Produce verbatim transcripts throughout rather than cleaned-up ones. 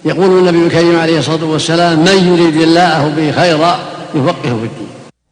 يقول النبي الكريم عليه الصلاة والسلام: من يريد الله به خيرا يفقهه في الدين.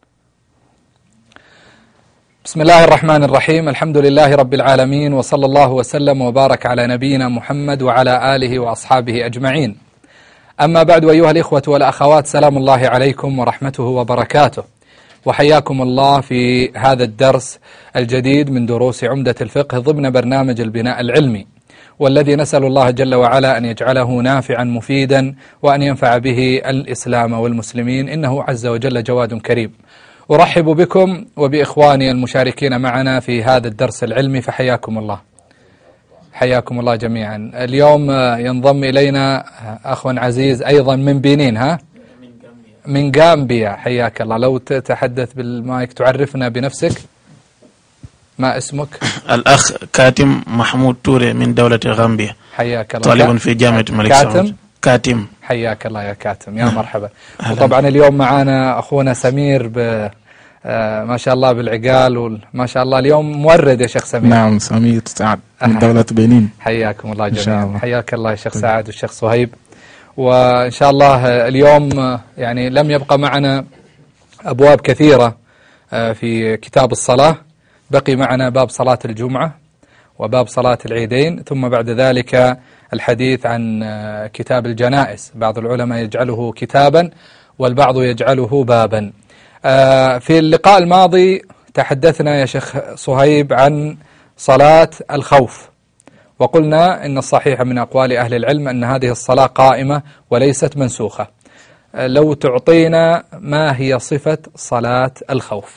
بسم الله الرحمن الرحيم. الحمد لله رب العالمين، وصلى الله وسلم وبارك على نبينا محمد وعلى آله وأصحابه أجمعين. أما بعد، أيها الإخوة والأخوات، سلام الله عليكم ورحمته وبركاته، وحياكم الله في هذا الدرس الجديد من دروس عمدة الفقه ضمن برنامج البناء العلمي، والذي نسأل الله جل وعلا أن يجعله نافعا مفيدا وأن ينفع به الإسلام والمسلمين، إنه عز وجل جواد كريم. أرحب بكم وبإخواني المشاركين معنا في هذا الدرس العلمي، فحياكم الله، حياكم الله جميعا. اليوم ينضم إلينا أخ عزيز أيضا من بنين، ها؟ من غامبيا. حياك الله. لو تتحدث بالمايك تعرفنا بنفسك، ما اسمك؟ الأخ كاتم محمود توري من دولة غامبيا. حياك الله. طالب في جامعة الملك سعود. كاتم. حياك الله يا كاتم، يا مرحبا. وطبعا اليوم معنا أخونا سمير ب آه ما شاء الله بالعقال، وما شاء الله اليوم مورد يا شيخ سمير. نعم، سمير سعد من دولة بنين. حياكم الله جميعا. حياك الله يا شيخ سعد والشيخ صهيب. وإن شاء الله اليوم يعني لم يبقى معنا أبواب كثيرة في كتاب الصلاة، بقي معنا باب صلاة الجمعة وباب صلاة العيدين، ثم بعد ذلك الحديث عن كتاب الجنائز. بعض العلماء يجعله كتابا والبعض يجعله بابا. في اللقاء الماضي تحدثنا يا شيخ صهيب عن صلاة الخوف، وقلنا إن الصحيح من أقوال أهل العلم أن هذه الصلاة قائمة وليست منسوخة. لو تعطينا ما هي صفة صلاة الخوف،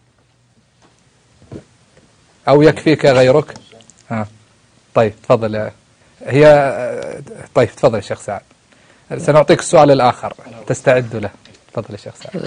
أو يكفيك غيرك؟ ها. طيب تفضل. هي طيب تفضل يا شيخ سعد، سنعطيك السؤال الآخر تستعد له. تفضل يا شيخ سعد.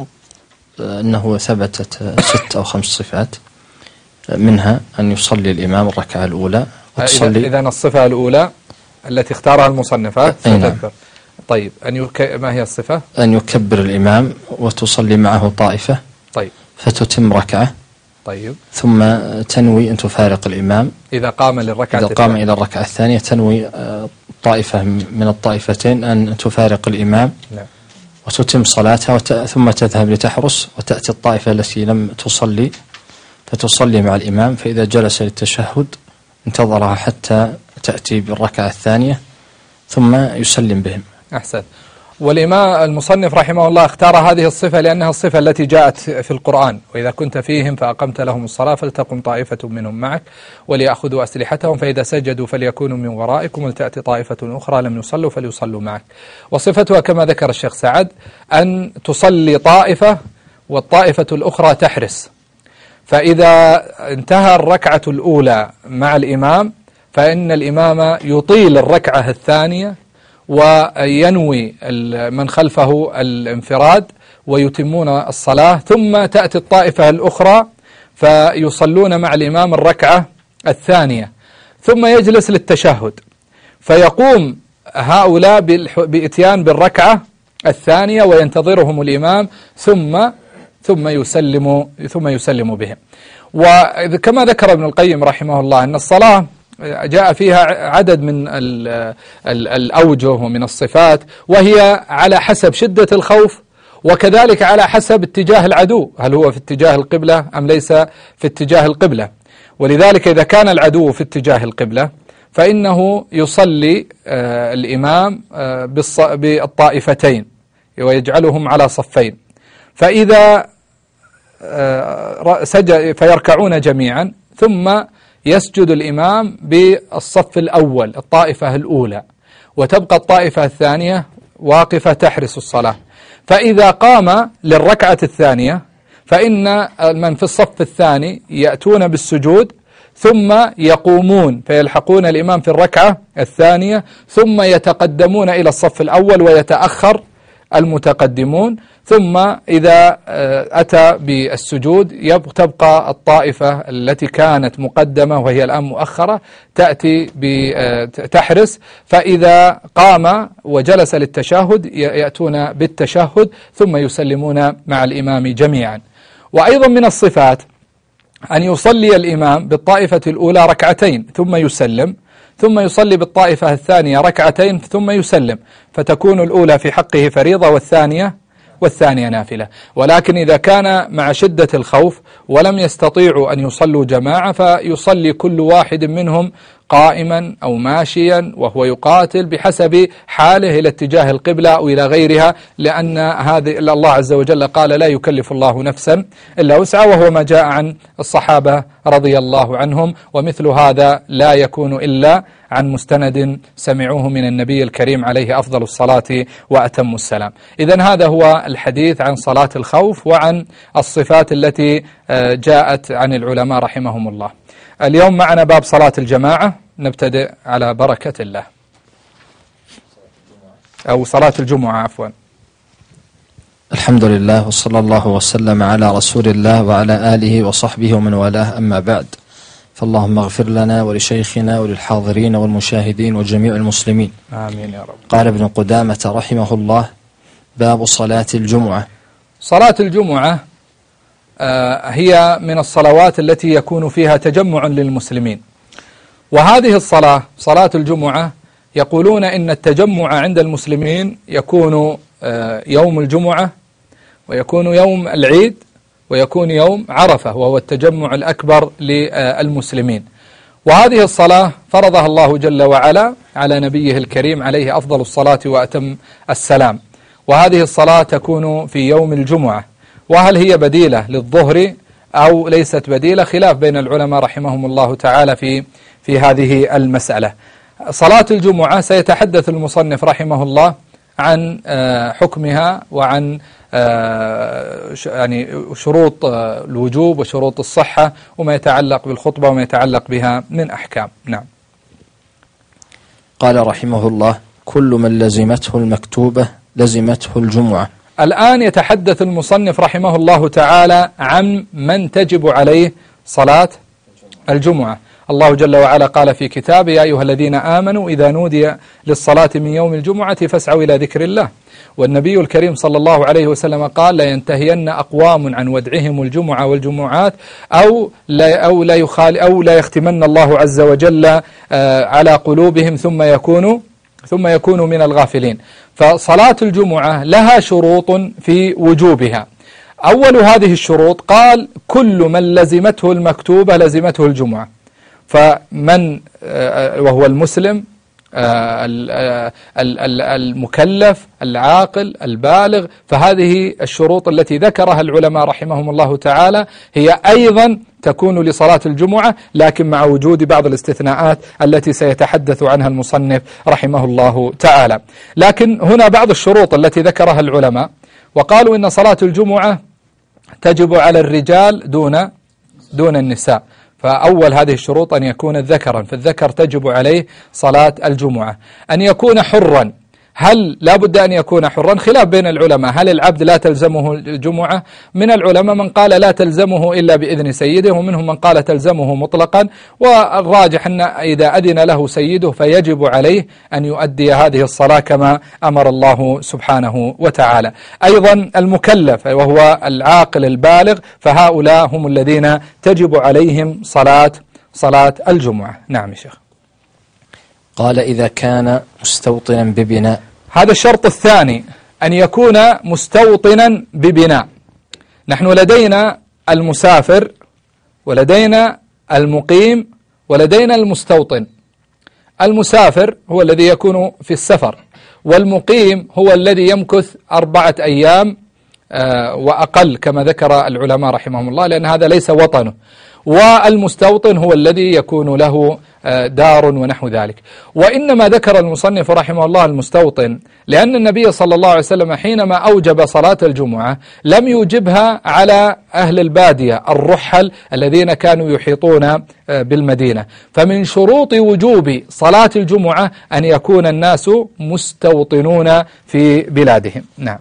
أنه ثبتت ست أو خمس صفات، منها أن يصلي الإمام الركعة الأولى وتصلي. إذن الصفة الأولى التي اختارها المصنفة ستذكر. طيب أن يك... ما هي الصفة؟ أن يكبر الإمام وتصلي معه طائفة. طيب. فتتم ركعة. طيب. ثم تنوي أن تفارق الإمام إذا قام للركعة إذا قام إلى الركعة الثانية، تنوي طائفة من الطائفتين أن تفارق الإمام. نعم. وتتم صلاتها وت... ثم تذهب لتحرس، وتأتي الطائفة التي لم تصلي فتصلي مع الإمام، فإذا جلس للتشهد انتظرها حتى تأتي بالركعة الثانية ثم يسلم بهم. أحسن. والإمام المصنف رحمه الله اختار هذه الصفة لأنها الصفة التي جاءت في القرآن: وإذا كنت فيهم فأقمت لهم الصلاة فلتقم طائفة منهم معك وليأخذوا أسلحتهم فإذا سجدوا فليكونوا من ورائكم ولتأتي طائفة أخرى لم يصلوا فليصلوا معك. وصفتها كما ذكر الشيخ سعد أن تصلي طائفة والطائفة الأخرى تحرس، فإذا انتهى الركعة الأولى مع الإمام فإن الإمام يطيل الركعة الثانية وينوي من خلفه الانفراد ويتمون الصلاة، ثم تأتي الطائفة الأخرى فيصلون مع الإمام الركعة الثانية، ثم يجلس للتشهد، فيقوم هؤلاء بإتيان بالركعة الثانية وينتظرهم الإمام ثم ثم يسلم ثم يسلم بهم. وكما ذكر ابن القيم رحمه الله أن الصلاة جاء فيها عدد من الأوجه ومن الصفات، وهي على حسب شدة الخوف وكذلك على حسب اتجاه العدو، هل هو في اتجاه القبلة أم ليس في اتجاه القبلة. ولذلك إذا كان العدو في اتجاه القبلة فإنه يصلي الإمام بالطائفتين ويجعلهم على صفين، فإذا سجد فيركعون جميعا ثم يسجد الإمام بالصف الأول الطائفة الأولى، وتبقى الطائفة الثانية واقفة تحرس الصلاة. فإذا قام للركعة الثانية فإن من في الصف الثاني يأتون بالسجود ثم يقومون فيلحقون الإمام في الركعة الثانية، ثم يتقدمون إلى الصف الأول ويتأخر المتقدمون، ثم إذا أتى بالسجود تبقى الطائفة التي كانت مقدمة وهي الآن مؤخرة تأتي بتحرس، فإذا قام وجلس للتشهد يأتون بالتشهد ثم يسلمون مع الإمام جميعا. وأيضا من الصفات أن يصلي الإمام بالطائفة الأولى ركعتين ثم يسلم، ثم يصلي بالطائفة الثانية ركعتين ثم يسلم، فتكون الأولى في حقه فريضة والثانية والثانية نافلة. ولكن إذا كان مع شدة الخوف ولم يستطيعوا أن يصلوا جماعة فيصلي كل واحد منهم قائما أو ماشيا وهو يقاتل بحسب حاله إلى اتجاه القبلة أو إلى غيرها، لأن هذه الله عز وجل قال لا يكلف الله نفسا إلا وسعها، وهو ما جاء عن الصحابة رضي الله عنهم، ومثل هذا لا يكون إلا عن مستند سمعوه من النبي الكريم عليه أفضل الصلاة وأتم السلام. إذن هذا هو الحديث عن صلاة الخوف وعن الصفات التي جاءت عن العلماء رحمهم الله. اليوم معنا باب صلاة الجماعة، نبتدئ على بركة الله، أو صلاة الجمعة عفوا. الحمد لله وصلى الله وسلم على رسول الله وعلى آله وصحبه ومن والاه، أما بعد، فاللهم اغفر لنا ولشيخنا وللحاضرين والمشاهدين وجميع المسلمين، آمين يا رب. قال ابن قدامة رحمه الله: باب صلاة الجمعة. صلاة الجمعة هي من الصلوات التي يكون فيها تجمع للمسلمين، وهذه الصلاة صلاة الجمعة يقولون إن التجمع عند المسلمين يكون يوم الجمعة، ويكون يوم العيد، ويكون يوم عرفة، وهو التجمع الأكبر للمسلمين. وهذه الصلاة فرضها الله جل وعلا على نبيه الكريم عليه أفضل الصلاة وأتم السلام، وهذه الصلاة تكون في يوم الجمعة. وهل هي بديلة للظهر أو ليست بديلة؟ خلاف بين العلماء رحمهم الله تعالى في في هذه المسألة. صلاة الجمعة سيتحدث المصنف رحمه الله عن حكمها وعن يعني شروط الوجوب وشروط الصحة وما يتعلق بالخطبة وما يتعلق بها من أحكام. نعم. قال رحمه الله: كل من لزمته المكتوبة لزمته الجمعة. الآن يتحدث المصنف رحمه الله تعالى عن من تجب عليه صلاة الجمعة. الله جل وعلا قال في كتابه: يا أيها الذين آمنوا إذا نودي للصلاة من يوم الجمعة فاسعوا إلى ذكر الله. والنبي الكريم صلى الله عليه وسلم قال: لا ينتهين أقوام عن ودعهم الجمعة والجمعات أو لا أو لا يخال أو لا يختمن الله عز وجل على قلوبهم ثم يكونوا ثم يكونوا من الغافلين. فصلاة الجمعة لها شروط في وجوبها. أول هذه الشروط قال: كل من لزمته المكتوبة لزمته الجمعة. فمن وهو المسلم المكلف العاقل البالغ، فهذه الشروط التي ذكرها العلماء رحمهم الله تعالى هي أيضا تكون لصلاة الجمعة، لكن مع وجود بعض الاستثناءات التي سيتحدث عنها المصنف رحمه الله تعالى. لكن هنا بعض الشروط التي ذكرها العلماء، وقالوا إن صلاة الجمعة تجب على الرجال دون دون النساء. فأول هذه الشروط أن يكون ذكرا، فالذكر تجب عليه صلاة الجمعة. أن يكون حرا، هل لا بد أن يكون حرا؟ خلاف بين العلماء، هل العبد لا تلزمه الجمعة؟ من العلماء من قال لا تلزمه إلا بإذن سيده، ومنهم من قال تلزمه مطلقا، والراجح أن إذا أذن له سيده فيجب عليه أن يؤدي هذه الصلاة كما أمر الله سبحانه وتعالى. أيضا المكلف وهو العاقل البالغ، فهؤلاء هم الذين تجب عليهم صلاة صلاة الجمعة. نعم يا شيخ. قال: إذا كان مستوطنا ببناء. هذا الشرط الثاني، أن يكون مستوطنا ببناء. نحن لدينا المسافر ولدينا المقيم ولدينا المستوطن. المسافر هو الذي يكون في السفر، والمقيم هو الذي يمكث أربعة أيام وأقل كما ذكر العلماء رحمهم الله، لأن هذا ليس وطنه. والمستوطن هو الذي يكون له دار ونحو ذلك. وإنما ذكر المصنف رحمه الله المستوطن لأن النبي صلى الله عليه وسلم حينما أوجب صلاة الجمعة لم يوجبها على أهل البادية الرحل الذين كانوا يحيطون بالمدينة. فمن شروط وجوب صلاة الجمعة أن يكون الناس مستوطنون في بلادهم. نعم.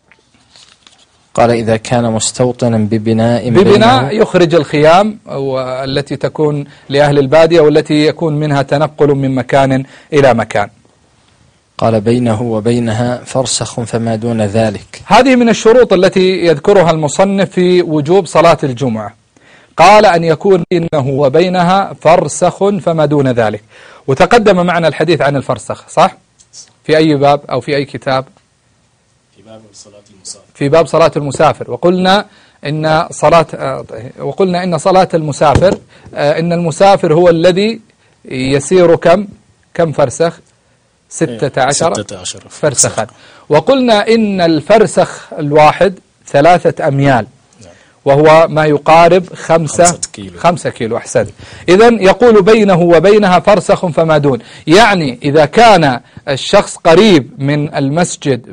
قال: إذا كان مستوطنا ببناء ببناء يخرج الخيام التي تكون لأهل البادية والتي يكون منها تنقل من مكان إلى مكان. قال: بينه وبينها فرسخ فما دون ذلك. هذه من الشروط التي يذكرها المصنف في وجوب صلاة الجمعة. قال أن يكون بينه وبينها فرسخ فما دون ذلك. وتقدم معنا الحديث عن الفرسخ، صح؟ في أي باب أو في أي كتاب؟ في باب صلاة المسافر. في باب صلاة المسافر. وقلنا إن صلاة وقلنا إن صلاة المسافر إن المسافر هو الذي يسير كم كم فرسخ؟ ستة عشر فرسخا. وقلنا إن الفرسخ الواحد ثلاثة أميال، وهو ما يقارب خمسة كيلو, خمسة كيلو أحسن. إذن يقول بينه وبينها فرسخ فما دون، يعني إذا كان الشخص قريب من المسجد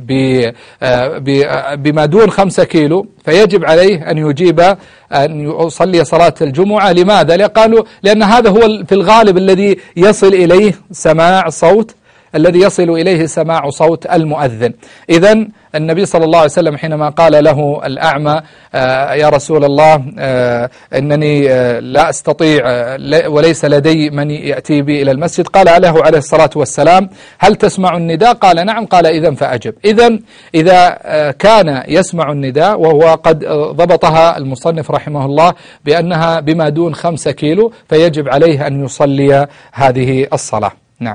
بما دون خمسة كيلو فيجب عليه أن يجيب أن يصلي صلاة الجمعة. لماذا؟ قالوا لأن هذا هو في الغالب الذي يصل إليه سماع صوت الذي يصل إليه سماع صوت المؤذن. إذن النبي صلى الله عليه وسلم حينما قال له الأعمى آه يا رسول الله آه إنني آه لا أستطيع آه وليس لدي من يأتي بي إلى المسجد، قال له عليه الصلاة والسلام هل تسمع النداء؟ قال نعم. قال إذن فأجب. إذن إذا آه كان يسمع النداء، وهو قد آه ضبطها المصنف رحمه الله بأنها بما دون خمسة كيلو، فيجب عليه أن يصلي هذه الصلاة. نعم.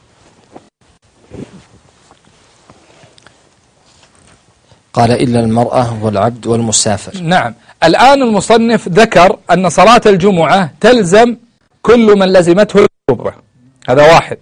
قال إلا المرأة والعبد والمسافر. نعم. الآن المصنف ذكر أن صلاة الجمعة تلزم كل من لزمته الجمعة، هذا واحد.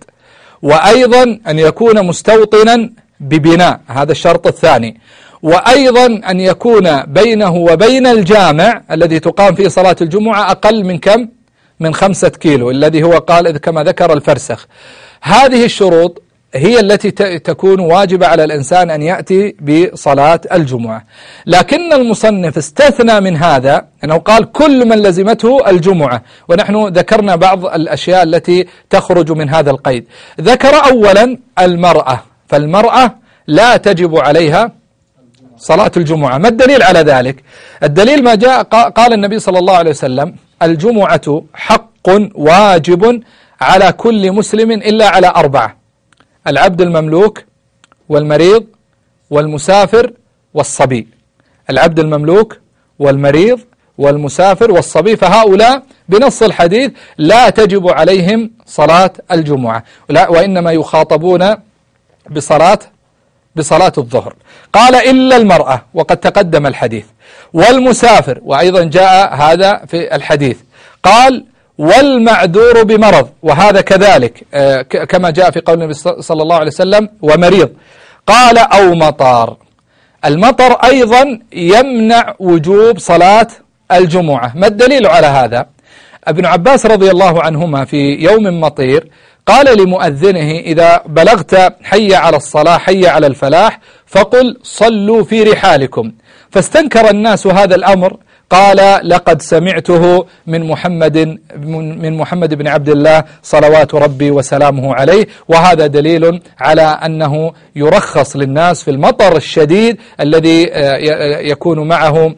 وأيضا أن يكون مستوطنا ببناء، هذا الشرط الثاني. وأيضا أن يكون بينه وبين الجامع الذي تقام فيه صلاة الجمعة أقل من كم؟ من خمسة كيلو، الذي هو قال كما ذكر الفرسخ. هذه الشروط هي التي تكون واجبة على الإنسان أن يأتي بصلاة الجمعة. لكن المصنف استثنى من هذا أنه قال كل من لزمته الجمعة، ونحن ذكرنا بعض الأشياء التي تخرج من هذا القيد. ذكر أولا المرأة، فالمرأة لا تجب عليها صلاة الجمعة. ما الدليل على ذلك؟ الدليل ما جاء قال النبي صلى الله عليه وسلم الجمعة حق واجب على كل مسلم إلا على أربعة: العبد المملوك والمريض والمسافر والصبي. العبد المملوك والمريض والمسافر والصبي، فهؤلاء بنص الحديث لا تجب عليهم صلاة الجمعة، وإنما يخاطبون بصلاة بصلاة الظهر. قال إلا المرأة، وقد تقدم الحديث، والمسافر، وأيضا جاء هذا في الحديث. قال والمعذور بمرض، وهذا كذلك كما جاء في قول النبي صلى الله عليه وسلم ومريض. قال أو مطر. المطر أيضا يمنع وجوب صلاة الجمعة. ما الدليل على هذا؟ ابن عباس رضي الله عنهما في يوم مطير قال لمؤذنه إذا بلغت حي على الصلاة حي على الفلاح فقل صلوا في رحالكم. فاستنكر الناس هذا الأمر، قال لقد سمعته من محمد من محمد بن عبد الله صلوات ربي وسلامه عليه. وهذا دليل على أنه يرخص للناس في المطر الشديد الذي يكون معه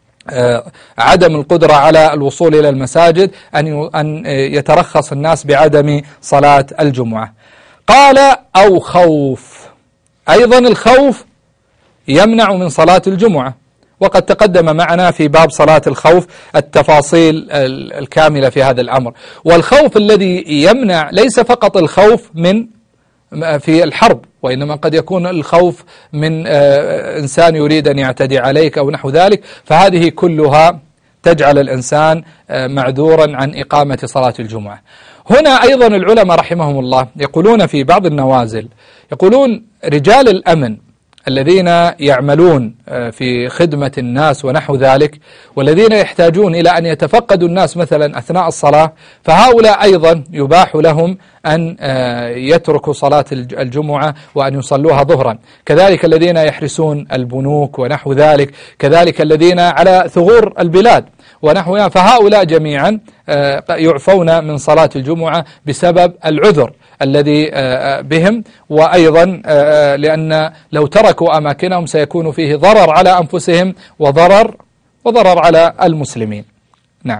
عدم القدرة على الوصول إلى المساجد أن أن يترخص الناس بعدم صلاة الجمعة. قال أو خوف. أيضا الخوف يمنع من صلاة الجمعة، وقد تقدم معنا في باب صلاة الخوف التفاصيل الكاملة في هذا الأمر. والخوف الذي يمنع ليس فقط الخوف من في الحرب، وإنما قد يكون الخوف من إنسان يريد أن يعتدي عليك أو نحو ذلك، فهذه كلها تجعل الإنسان معذورا عن إقامة صلاة الجمعة. هنا أيضا العلماء رحمهم الله يقولون في بعض النوازل، يقولون رجال الأمن الذين يعملون في خدمة الناس ونحو ذلك، والذين يحتاجون إلى أن يتفقدوا الناس مثلا أثناء الصلاة، فهؤلاء أيضا يباح لهم أن يتركوا صلاة الجمعة وأن يصلوها ظهرا. كذلك الذين يحرسون البنوك ونحو ذلك، كذلك الذين على ثغور البلاد ونحوها، فهؤلاء جميعا يعفون من صلاة الجمعة بسبب العذر الذي بهم. وأيضا لأن لو تركوا أماكنهم سيكون فيه ضرر على أنفسهم وضرر وضرر على المسلمين. نعم.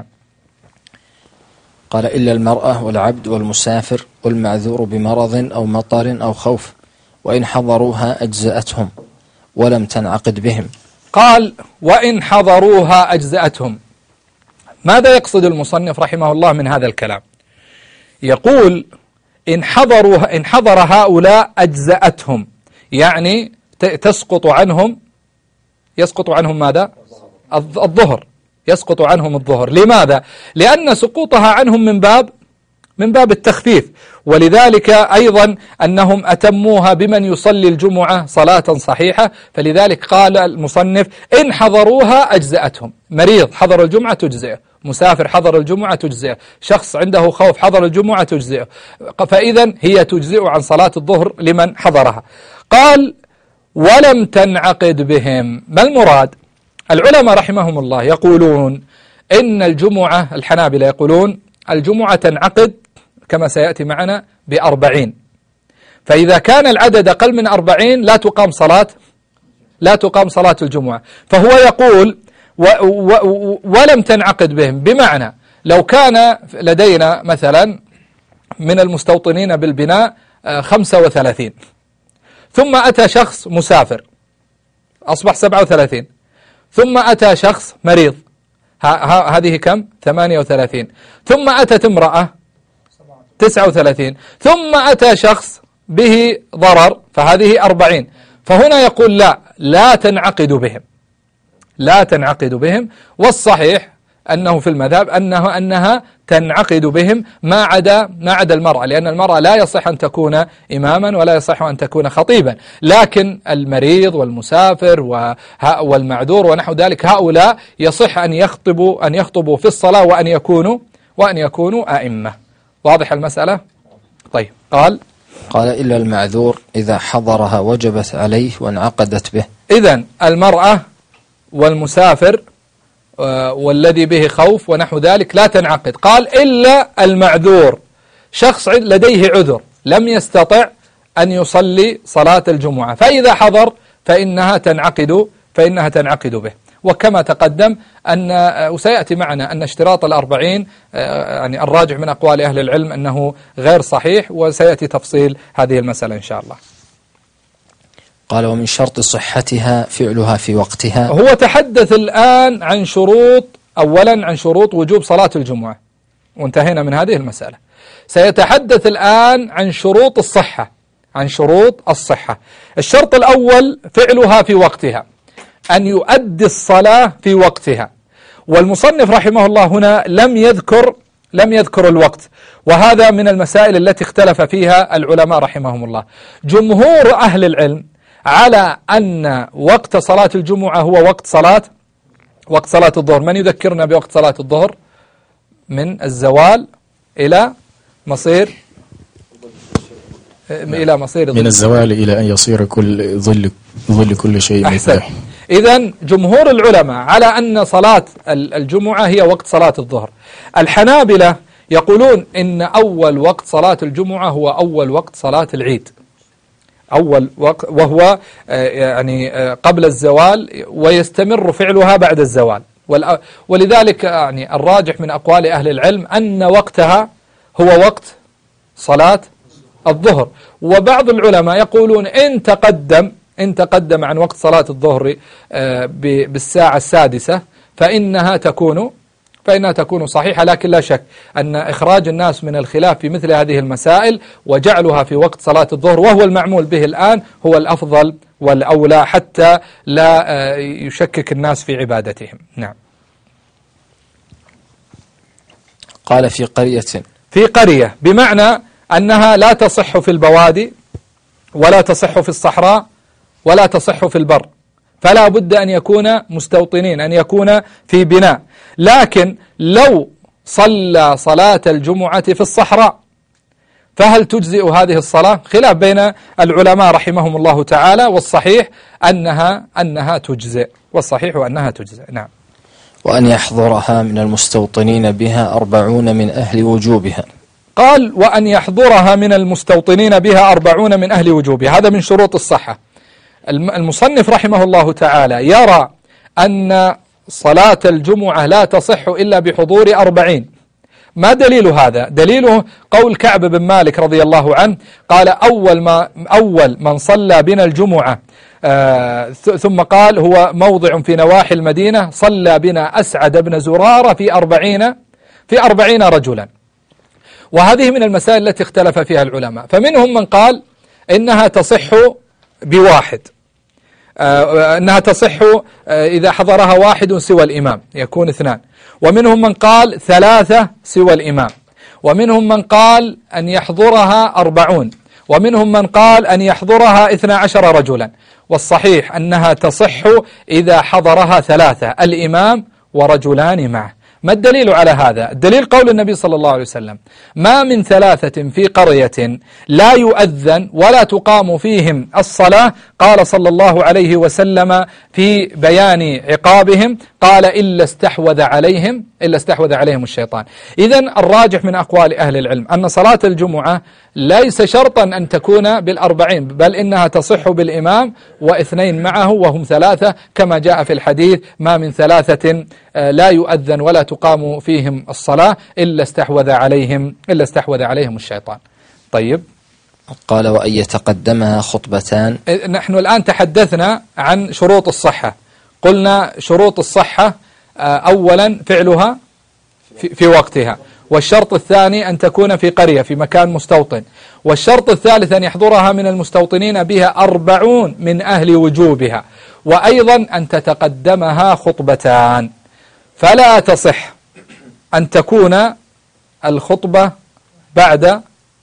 قال إلا المرأة والعبد والمسافر والمعذور بمرض أو مطر أو خوف وإن حضروها أجزأتهم ولم تنعقد بهم. قال وإن حضروها أجزأتهم. ماذا يقصد المصنف رحمه الله من هذا الكلام؟ يقول إن حضروا إن حضر هؤلاء أجزأتهم، يعني تسقط عنهم يسقط عنهم ماذا؟ الظهر، يسقط عنهم الظهر. لماذا؟ لأن سقوطها عنهم من باب من باب التخفيف، ولذلك أيضا أنهم أتموها بمن يصلي الجمعة صلاة صحيحة، فلذلك قال المصنف إن حضروها أجزأتهم. مريض حضر الجمعة تجزئه، مسافر حضر الجمعة تجزئه، شخص عنده خوف حضر الجمعة تجزئه، فإذا هي تجزئ عن صلاة الظهر لمن حضرها. قال ولم تنعقد بهم. ما المراد؟ العلماء رحمهم الله يقولون إن الجمعة، الحنابلة يقولون الجمعة تنعقد كما سيأتي معنا بأربعين، فإذا كان العدد أقل من أربعين لا تقام صلاة لا تقام صلاة الجمعة. فهو يقول و و ولم تنعقد بهم، بمعنى لو كان لدينا مثلا من المستوطنين بالبناء خمسة وثلاثين، ثم أتى شخص مسافر أصبح سبعة وثلاثين، ثم أتى شخص مريض هذه كم؟ ثمانية وثلاثين، ثم أتت امرأة تسعة وثلاثين، ثم أتى شخص به ضرر فهذه أربعين. فهنا يقول لا لا تنعقد بهم، لا تنعقد بهم، والصحيح أنه في المذهب أنه أنها تنعقد بهم ما عدا ما عدا المرأة، لأن المرأة لا يصح أن تكون إماما ولا يصح أن تكون خطيبا، لكن المريض والمسافر والمعذور ونحو ذلك هؤلاء يصح أن يخطبوا أن يخطبوا في الصلاة وأن يكونوا وأن يكونوا أئمة. واضح المسألة؟ طيب. قال قال إلا المعذور إذا حضرها وجبت عليه وانعقدت به. إذن المرأة والمسافر والذي به خوف ونحو ذلك لا تنعقد. قال إلا المعذور، شخص لديه عذر لم يستطع أن يصلي صلاة الجمعة، فإذا حضر فإنها تنعقد فإنها تنعقد به. وكما تقدم أن وسيأتي معنا أن اشتراط الأربعين يعني الراجع من أقوال أهل العلم أنه غير صحيح، وسيأتي تفصيل هذه المسألة إن شاء الله. قال ومن شرط صحتها فعلها في وقتها. هو تحدث الآن عن شروط، أولا عن شروط وجوب صلاة الجمعة وانتهينا من هذه المسألة. سيتحدث الآن عن شروط الصحة، عن شروط الصحة. الشرط الأول فعلها في وقتها، أن يؤدي الصلاة في وقتها. والمصنف رحمه الله هنا لم يذكر لم يذكر الوقت، وهذا من المسائل التي اختلف فيها العلماء رحمهم الله. جمهور أهل العلم على أن وقت صلاة الجمعة هو وقت صلاة وقت صلاة الظهر. من يذكرنا بوقت صلاة الظهر؟ من الزوال إلى مصير إلى مصير من الزوال إلى أن يصير كل ظل ظل كل شيء مثله. إذن جمهور العلماء على أن صلاة الجمعة هي وقت صلاة الظهر. الحنابلة يقولون إن أول وقت صلاة الجمعة هو أول وقت صلاة العيد، أول وقت، وهو يعني قبل الزوال، ويستمر فعلها بعد الزوال. ولذلك يعني الراجح من أقوال أهل العلم أن وقتها هو وقت صلاة الظهر. وبعض العلماء يقولون إن تقدم إن تقدم عن وقت صلاة الظهر بالساعة السادسة فإنها تكون فإنها تكون صحيحة، لكن لا شك أن إخراج الناس من الخلاف في مثل هذه المسائل وجعلها في وقت صلاة الظهر وهو المعمول به الآن هو الأفضل والأولى، حتى لا يشكك الناس في عبادتهم. نعم. قال في قرية في قرية بمعنى أنها لا تصح في البوادي ولا تصح في الصحراء ولا تصح في البر، فلا بد أن يكون مستوطنين، أن يكون في بناء. لكن لو صلى صلاة الجمعة في الصحراء فهل تجزئ هذه الصلاة؟ خلاف بين العلماء رحمهم الله تعالى، والصحيح أنها أنها تجزئ، والصحيح أنها تجزئ. نعم. وأن يحضرها من المستوطنين بها أربعون من أهل وجوبها. قال وأن يحضرها من المستوطنين بها أربعون من أهل وجوبها، هذا من شروط الصحة. المصنف رحمه الله تعالى يرى أن صلاة الجمعة لا تصح إلا بحضور أربعين. ما دليل هذا؟ دليله قول كعب بن مالك رضي الله عنه قال أول ما أول من صلى بنا الجمعة آه ثم قال هو موضع في نواحي المدينة صلى بنا أسعد بن زرارة في أربعين في أربعين رجلا. وهذه من المسائل التي اختلف فيها العلماء، فمنهم من قال إنها تصح بواحد، آه أنها تصح آه إذا حضرها واحد سوى الإمام يكون اثنان، ومنهم من قال ثلاثة سوى الإمام، ومنهم من قال أن يحضرها أربعون، ومنهم من قال أن يحضرها اثنا عشر رجلا. والصحيح أنها تصح إذا حضرها ثلاثة، الإمام ورجلان معه. ما الدليل على هذا؟ الدليل قول النبي صلى الله عليه وسلم: ما من ثلاثة في قرية لا يؤذن ولا تقام فيهم الصلاة، قال صلى الله عليه وسلم في بيان عقابهم، قال إلا استحوذ عليهم إلا استحوذ عليهم الشيطان. إذن الراجح من أقوال أهل العلم أن صلاة الجمعة ليس شرطا أن تكون بالأربعين، بل إنها تصح بالإمام واثنين معه وهم ثلاثة، كما جاء في الحديث: ما من ثلاثة لا يؤذن ولا تقام فيهم الصلاة إلا استحوذ عليهم إلا استحوذ عليهم الشيطان. طيب، قال: وأن يتقدمها خطبتان. نحن الآن تحدثنا عن شروط الصحة. قلنا شروط الصحة أولا فعلها في وقتها، والشرط الثاني أن تكون في قرية في مكان مستوطن، والشرط الثالث أن يحضرها من المستوطنين بها أربعون من أهل وجوبها، وأيضا أن تتقدمها خطبتان. فلا تصح أن تكون الخطبة بعد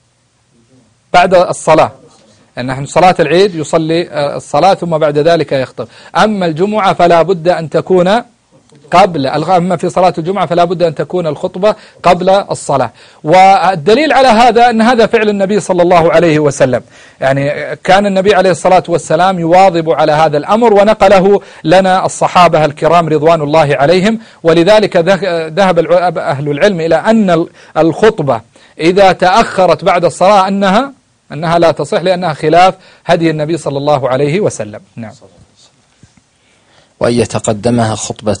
بعد الصلاة، أن نحن صلاة العيد يصلي الصلاة ثم بعد ذلك يخطب. أما الجمعة فلا بد أن تكون قبل، أما في صلاة الجمعة فلا بد أن تكون الخطبة قبل الصلاة. والدليل على هذا أن هذا فعل النبي صلى الله عليه وسلم، يعني كان النبي عليه الصلاة والسلام يواظب على هذا الأمر، ونقله لنا الصحابة الكرام رضوان الله عليهم. ولذلك ذهب أهل العلم إلى أن الخطبة إذا تأخرت بعد الصلاة أنها أنها لا تصح، لأنها خلاف هدي النبي صلى الله عليه وسلم. نعم. وأن يتقدمها خطبة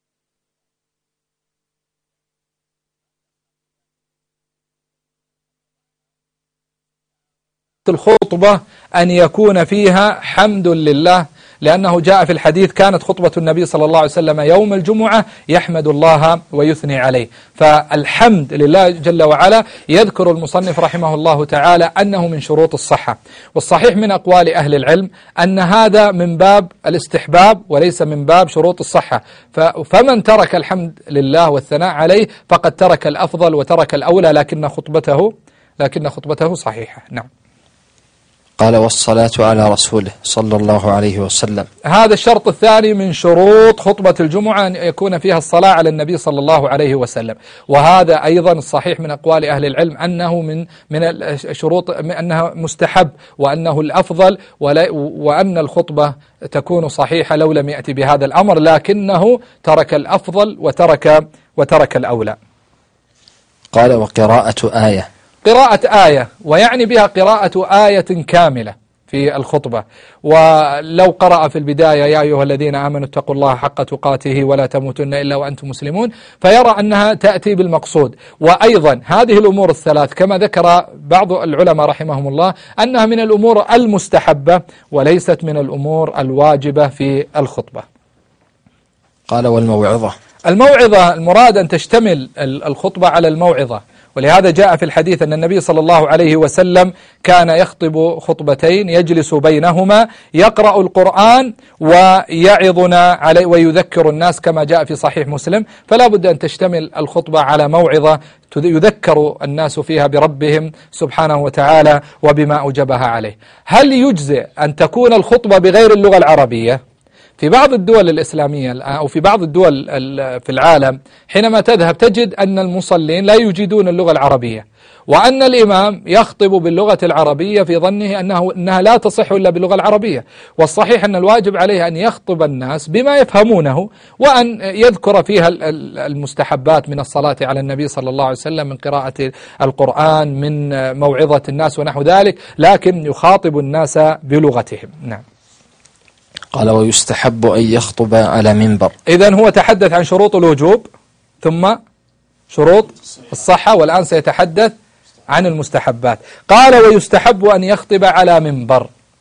الخطبة أن يكون فيها حمد لله، لأنه جاء في الحديث: كانت خطبة النبي صلى الله عليه وسلم يوم الجمعة يحمد الله ويثني عليه. فالحمد لله جل وعلا يذكر المصنف رحمه الله تعالى أنه من شروط الصحة. والصحيح من أقوال أهل العلم أن هذا من باب الاستحباب وليس من باب شروط الصحة، فمن ترك الحمد لله والثناء عليه فقد ترك الأفضل وترك الأولى، لكن خطبته لكن خطبته صحيحة. نعم. قال: والصلاة على رسوله صلى الله عليه وسلم. هذا الشرط الثاني من شروط خطبة الجمعة، أن يكون فيها الصلاة على النبي صلى الله عليه وسلم. وهذا أيضا الصحيح من أقوال أهل العلم أنه من من الشروط، أنها مستحب وأنه الأفضل، وأن الخطبة تكون صحيحة لو لم يأتي بهذا الأمر، لكنه ترك الأفضل وترك وترك الأولى. قال: وقراءة آية. قراءة آية، ويعني بها قراءة آية كاملة في الخطبة. ولو قرأ في البداية: يا أيها الذين آمنوا اتقوا الله حق تقاته ولا تموتن إلا وأنتم مسلمون، فيرى أنها تأتي بالمقصود. وأيضا هذه الأمور الثلاث كما ذكر بعض العلماء رحمهم الله أنها من الأمور المستحبة وليست من الأمور الواجبة في الخطبة. قال: والموعظة. الموعظة المراد أن تشتمل الخطبة على الموعظة، ولهذا جاء في الحديث أن النبي صلى الله عليه وسلم كان يخطب خطبتين يجلس بينهما يقرأ القرآن ويعظنا عليه ويذكر الناس، كما جاء في صحيح مسلم. فلا بد أن تشتمل الخطبة على موعظة يذكر الناس فيها بربهم سبحانه وتعالى وبما أوجبها عليه. هل يجزئ أن تكون الخطبة بغير اللغة العربية؟ في بعض الدول الإسلامية أو في بعض الدول في العالم حينما تذهب تجد أن المصلين لا يجيدون اللغة العربية، وأن الإمام يخطب باللغة العربية في ظنه أنه أنها لا تصح إلا باللغة العربية. والصحيح أن الواجب عليه أن يخطب الناس بما يفهمونه، وأن يذكر فيها المستحبات من الصلاة على النبي صلى الله عليه وسلم، من قراءة القرآن، من موعظة الناس ونحو ذلك، لكن يخاطب الناس بلغتهم. نعم. قال: ويستحب أن يخطب على منبر. إذن هو تحدث عن شروط الوجوب ثم شروط الصحة، والآن سيتحدث عن المستحبات. قال: ويستحب أن يخطب على منبر.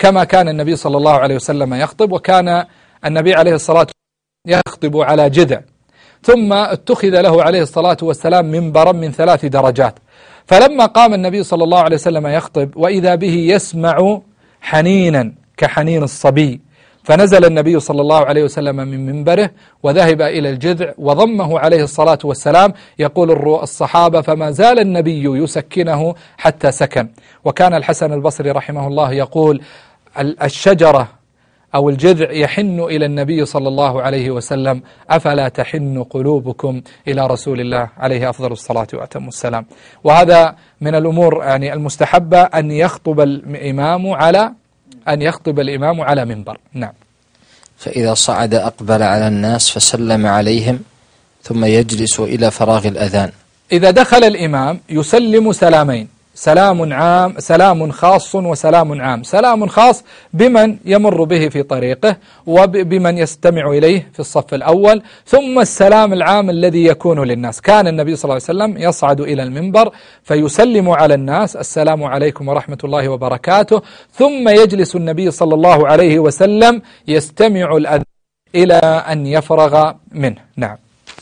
كما كان النبي صلى الله عليه وسلم يخطب. وكان النبي عليه الصلاة والسلام يخطب على جذع، ثم اتخذ له عليه الصلاة والسلام منبرا من ثلاث درجات. فلما قام النبي صلى الله عليه وسلم يخطب وإذا به يسمع حنينا كحنين الصبي، فنزل النبي صلى الله عليه وسلم من منبره وذهب إلى الجذع وضمه عليه الصلاة والسلام. يقول الصحابة فما زال النبي يسكنه حتى سكن. وكان الحسن البصري رحمه الله يقول الشجرة أو الجذع يحن إلى النبي صلى الله عليه وسلم، أفلا تحن قلوبكم إلى رسول الله عليه أفضل الصلاة وأتم السلام. وهذا من الأمور يعني المستحبة أن يخطب الإمام على أن يخطب الإمام على منبر. نعم. فإذا صعد أقبل على الناس فسلم عليهم ثم يجلس إلى فراغ الأذان. إذا دخل الإمام يسلم سلامين، سلام عام، سلام خاص وسلام عام. سلام خاص بمن يمر به في طريقه وبمن يستمع إليه في الصف الأول، ثم السلام العام الذي يكون للناس. كان النبي صلى الله عليه وسلم يصعد إلى المنبر فيسلم على الناس السلام عليكم ورحمة الله وبركاته، ثم يجلس النبي صلى الله عليه وسلم يستمع الأذان إلى أن يفرغ منه. نعم.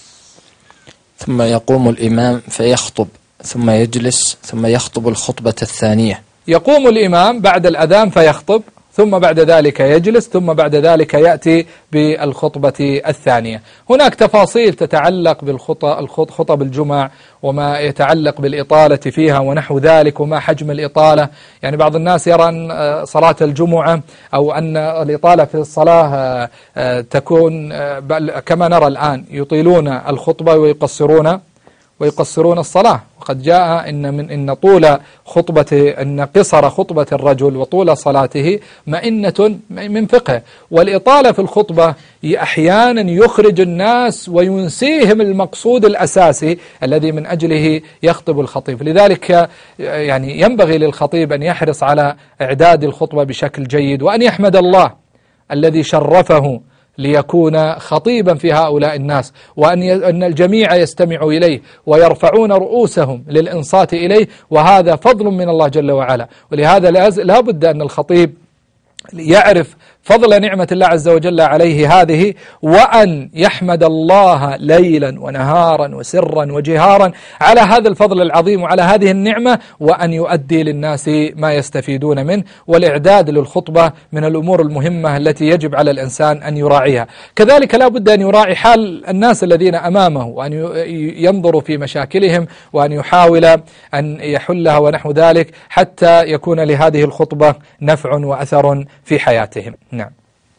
ثم يقوم الإمام فيخطب ثم يجلس ثم يخطب الخطبة الثانية. يقوم الإمام بعد الأذان فيخطب، ثم بعد ذلك يجلس، ثم بعد ذلك يأتي بالخطبة الثانية. هناك تفاصيل تتعلق بالخطب الجمع وما يتعلق بالإطالة فيها ونحو ذلك وما حجم الإطالة. يعني بعض الناس يرى أن صلاة الجمعة أو أن الإطالة في الصلاة تكون كما نرى الآن، يطيلون الخطبة ويقصرون ويقصرون الصلاة. وقد جاء إن من إن طول خطبة إن قصر خطبة الرجل وطول صلاته مئنة من فقه. والإطالة في الخطبة أحيانا يخرج الناس وينسيهم المقصود الأساسي الذي من أجله يخطب الخطيب. لذلك يعني ينبغي للخطيب أن يحرص على إعداد الخطبة بشكل جيد، وأن يحمد الله الذي شرفه ليكون خطيبا في هؤلاء الناس، وأن أن الجميع يستمع إليه ويرفعون رؤوسهم للإنصات إليه، وهذا فضل من الله جل وعلا. ولهذا لا بد أن الخطيب يعرف فضل نعمة الله عز وجل عليه هذه، وأن يحمد الله ليلا ونهارا وسرا وجهارا على هذا الفضل العظيم وعلى هذه النعمة، وأن يؤدي للناس ما يستفيدون منه. والإعداد للخطبة من الأمور المهمة التي يجب على الإنسان أن يراعيها. كذلك لا بد أن يراعي حال الناس الذين أمامه، وأن ينظر في مشاكلهم وأن يحاول أن يحلها ونحو ذلك، حتى يكون لهذه الخطبة نفع وأثر في حياتهم. نعم.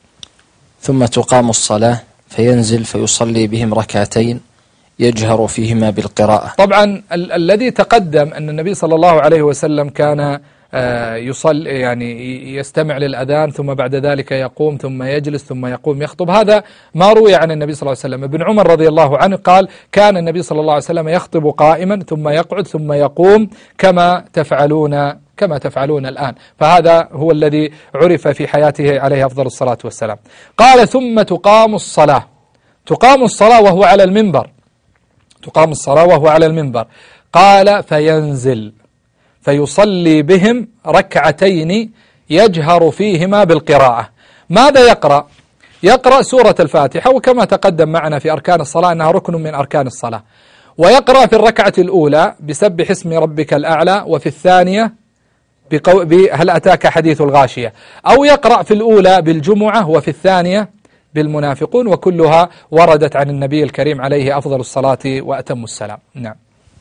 ثم تقام الصلاة فينزل فيصلي بهم ركعتين يجهر فيهما بالقراءة. طبعا ال الذي تقدم أن النبي صلى الله عليه وسلم كان يصلي يعني يستمع للأذان ثم بعد ذلك يقوم ثم يجلس ثم يقوم يخطب، هذا ما روي عن النبي صلى الله عليه وسلم. ابن عمر رضي الله عنه قال كان النبي صلى الله عليه وسلم يخطب قائما ثم يقعد ثم يقوم كما تفعلون كما تفعلون الآن. فهذا هو الذي عرف في حياته عليه أفضل الصلاة والسلام. قال ثم تقام الصلاة. تقام الصلاة وهو على المنبر. تقام الصلاة وهو على المنبر. قال فينزل فيصلي بهم ركعتين يجهر فيهما بالقراءة. ماذا يقرأ؟ يقرأ سورة الفاتحة، وكما تقدم معنا في أركان الصلاة أنها ركن من أركان الصلاة. ويقرأ في الركعة الأولى بسبح اسم ربك الأعلى، وفي الثانية بهل أتاك حديث الغاشية، أو يقرأ في الأولى بالجمعة وفي الثانية بالمنافقون، وكلها وردت عن النبي الكريم عليه أفضل الصلاة وأتم السلام. نعم.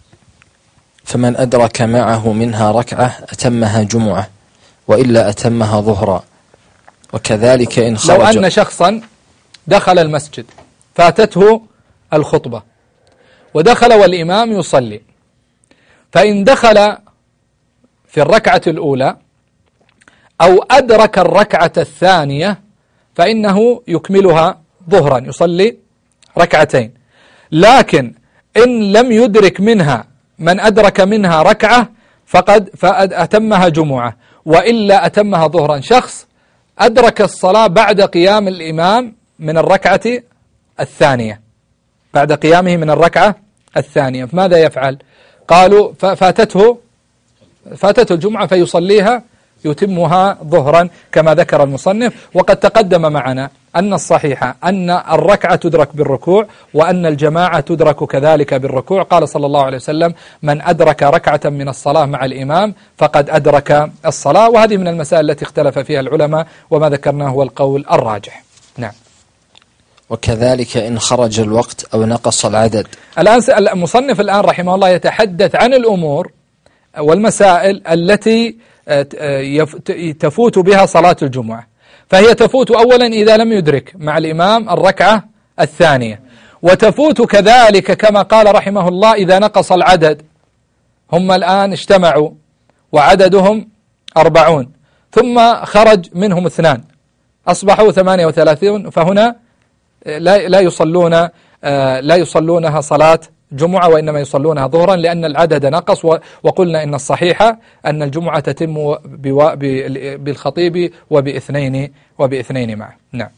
فمن أدرك معه منها ركعة أتمها جمعة، وإلا أتمها ظهرا. وكذلك إن خرج. لو أن شخصا دخل المسجد فاتته الخطبة ودخل والإمام يصلي، فإن دخل في الركعة الأولى أو أدرك الركعة الثانية فإنه يكملها ظهرا، يصلي ركعتين. لكن إن لم يدرك منها من أدرك منها ركعة فقد فأتمها جمعة، وإلا أتمها ظهرا. شخص أدرك الصلاة بعد قيام الإمام من الركعة الثانية، بعد قيامه من الركعة الثانية، فماذا يفعل؟ قالوا فاتته فاتته الجمعة فيصليها يتمها ظهرا كما ذكر المصنف. وقد تقدم معنا أن الصحيح أن الركعة تدرك بالركوع، وأن الجماعة تدرك كذلك بالركوع. قال صلى الله عليه وسلم: من أدرك ركعة من الصلاة مع الإمام فقد أدرك الصلاة. وهذه من المسائل التي اختلف فيها العلماء، وما ذكرناه هو القول الراجح. نعم. وكذلك إن خرج الوقت أو نقص العدد. الآن المصنف الآن رحمه الله يتحدث عن الأمور والمسائل التي تفوت بها صلاة الجمعة. فهي تفوت أولا إذا لم يدرك مع الإمام الركعة الثانية، وتفوت كذلك كما قال رحمه الله إذا نقص العدد. هم الآن اجتمعوا وعددهم أربعون، ثم خرج منهم اثنان، أصبحوا ثمانية وثلاثين، فهنا لا لا يصلون لا يصلونها صلاة جمعة، وإنما يصلونها ظهرا، لأن العدد نقص. وقلنا إن الصحيح أن الجمعة تتم بالخطيب وباثنين وباثنين معه. نعم.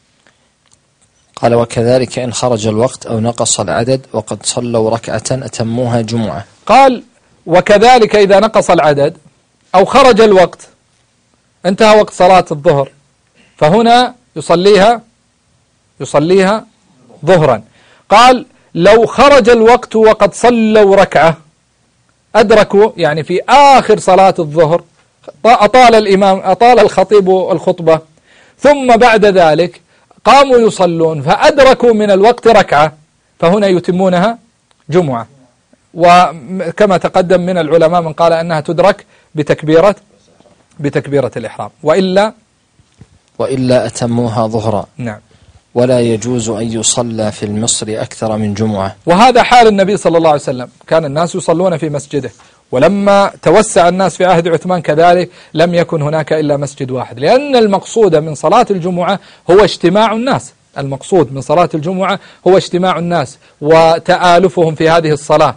قال: وكذلك إن خرج الوقت أو نقص العدد وقد صلوا ركعة أتموها جمعة. قال: وكذلك إذا نقص العدد أو خرج الوقت، انتهى وقت صلاة الظهر، فهنا يصليها يصليها ظهرا. قال: لو خرج الوقت وقد صلوا ركعة، أدركوا يعني في آخر صلاة الظهر، أطال الإمام أطال الخطيب الخطبة، ثم بعد ذلك قاموا يصلون فأدركوا من الوقت ركعة، فهنا يتمونها جمعة. وكما تقدم من العلماء من قال أنها تدرك بتكبيرة بتكبيرة الإحرام، وإلا وإلا أتموها ظهرا. نعم. ولا يجوز أن يصلى في المصر أكثر من جمعة. وهذا حال النبي صلى الله عليه وسلم، كان الناس يصلون في مسجده، ولما توسع الناس في عهد عثمان كذلك لم يكن هناك إلا مسجد واحد، لأن المقصود من صلاة الجمعة هو اجتماع الناس. المقصود من صلاة الجمعة هو اجتماع الناس وتآلفهم في هذه الصلاة،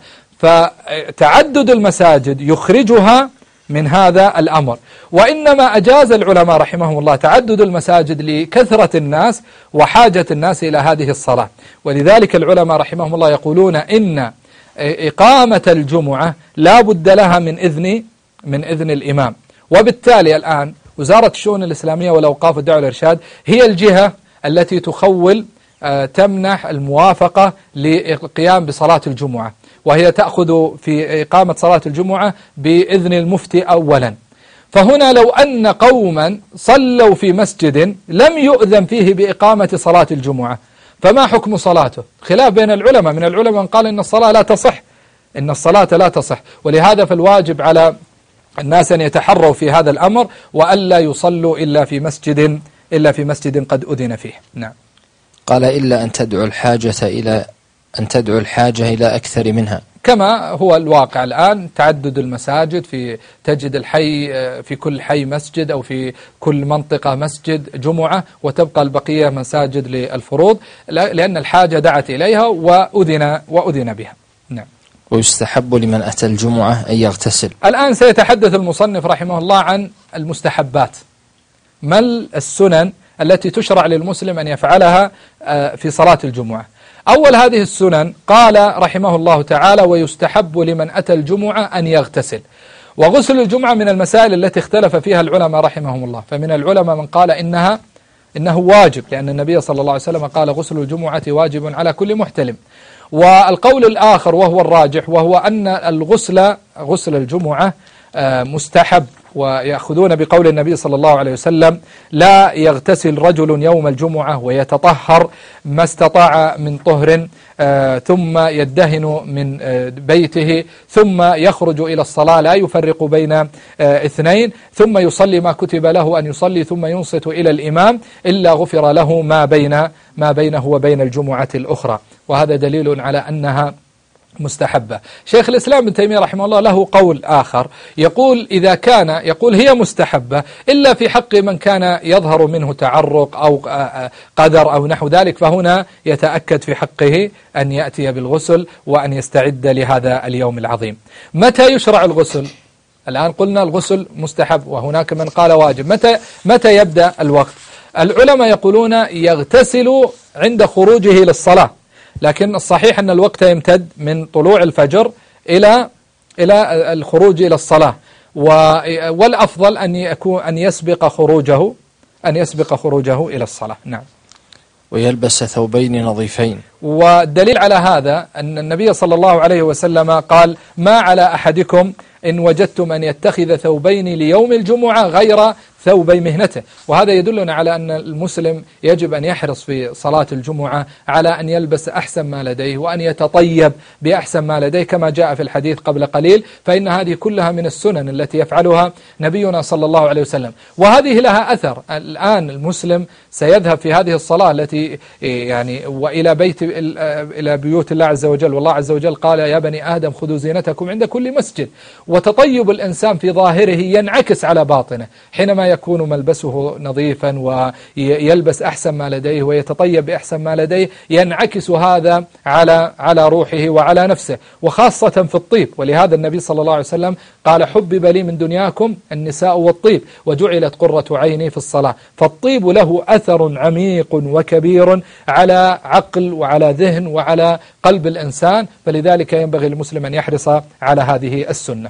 فتعدد المساجد يخرجها من هذا الأمر. وإنما أجاز العلماء رحمهم الله تعدد المساجد لكثرة الناس وحاجة الناس إلى هذه الصلاة. ولذلك العلماء رحمهم الله يقولون إن إقامة الجمعة لا بد لها من إذن من إذن الإمام. وبالتالي الآن وزارة الشؤون الإسلامية والأوقاف والدعوة والإرشاد هي الجهة التي تخول تمنح الموافقة للقيام بصلاة الجمعة، وهي تأخذ في إقامة صلاة الجمعة بإذن المفتي أولا. فهنا لو أن قوما صلوا في مسجد لم يؤذن فيه بإقامة صلاة الجمعة، فما حكم صلاته؟ خلاف بين العلماء. من العلماء من قال إن الصلاة لا تصح إن الصلاة لا تصح ولهذا فالواجب على الناس أن يتحروا في هذا الأمر، وألا يصلوا إلا في مسجد إلا في مسجد قد أذن فيه. نعم. قال: إلا أن تدعو الحاجة إلى أن تدعو الحاجة إلى أكثر منها، كما هو الواقع الآن. تعدد المساجد، في تجد الحي في كل حي مسجد، أو في كل منطقة مسجد جمعة، وتبقى البقية مساجد للفروض، لأن الحاجة دعت إليها وأذن وأذن بها. نعم. ويستحب لمن أتى الجمعة أن يغتسل. الآن سيتحدث المصنف رحمه الله عن المستحبات، ما السنن التي تشرع للمسلم أن يفعلها في صلاة الجمعة. أول هذه السنن قال رحمه الله تعالى: ويستحب لمن أتى الجمعة أن يغتسل. وغسل الجمعة من المسائل التي اختلف فيها العلماء رحمهم الله، فمن العلماء من قال إنها إنه واجب، لأن النبي صلى الله عليه وسلم قال: غسل الجمعة واجب على كل محتلم. والقول الآخر وهو الراجح، وهو أن الغسل غسل الجمعة مستحب، ويأخذون بقول النبي صلى الله عليه وسلم: لا يغتسل رجل يوم الجمعة ويتطهر ما استطاع من طهر ثم يدهن من بيته ثم يخرج إلى الصلاة لا يفرق بين اثنين ثم يصلي ما كتب له أن يصلي ثم ينصت إلى الإمام إلا غفر له ما بين ما بينه وبين الجمعة الأخرى. وهذا دليل على أنها مستحبة. شيخ الإسلام ابن تيمية رحمه الله له قول آخر، يقول إذا كان يقول هي مستحبة إلا في حق من كان يظهر منه تعرق أو قدر أو نحو ذلك، فهنا يتأكد في حقه أن يأتي بالغسل وأن يستعد لهذا اليوم العظيم. متى يشرع الغسل؟ الآن قلنا الغسل مستحب، وهناك من قال واجب. متى متى يبدأ الوقت؟ العلماء يقولون يغتسل عند خروجه للصلاة، لكن الصحيح أن الوقت يمتد من طلوع الفجر إلى إلى الخروج إلى الصلاة. والأفضل أن يكون أن يسبق خروجه أن يسبق خروجه إلى الصلاة. نعم. ويلبس ثوبين نظيفين. والدليل على هذا أن النبي صلى الله عليه وسلم قال: ما على أحدكم إن وجدتم أن يتخذ ثوبين ليوم الجمعة غير ثوبي مهنته. وهذا يدلنا على أن المسلم يجب أن يحرص في صلاة الجمعة على أن يلبس أحسن ما لديه وأن يتطيب بأحسن ما لديه كما جاء في الحديث قبل قليل، فإن هذه كلها من السنن التي يفعلها نبينا صلى الله عليه وسلم، وهذه لها أثر. الآن المسلم سيذهب في هذه الصلاة التي يعني وإلى بيت إلى بيوت الله عز وجل، والله عز وجل قال: يا بني آدم خذوا زينتكم عند كل مسجد. وتطيب الإنسان في ظاهره ينعكس على باطنه حينما يكون ملبسه نظيفا ويلبس أحسن ما لديه ويتطيب بأحسن ما لديه، ينعكس هذا على على روحه وعلى نفسه، وخاصة في الطيب. ولهذا النبي صلى الله عليه وسلم قال: حبب لي من دنياكم النساء والطيب وجعلت قرة عيني في الصلاة. فالطيب له أثر عميق وكبير على عقل وعلى ذهن وعلى قلب الإنسان، فلذلك ينبغي للمسلم أن يحرص على هذه السنة.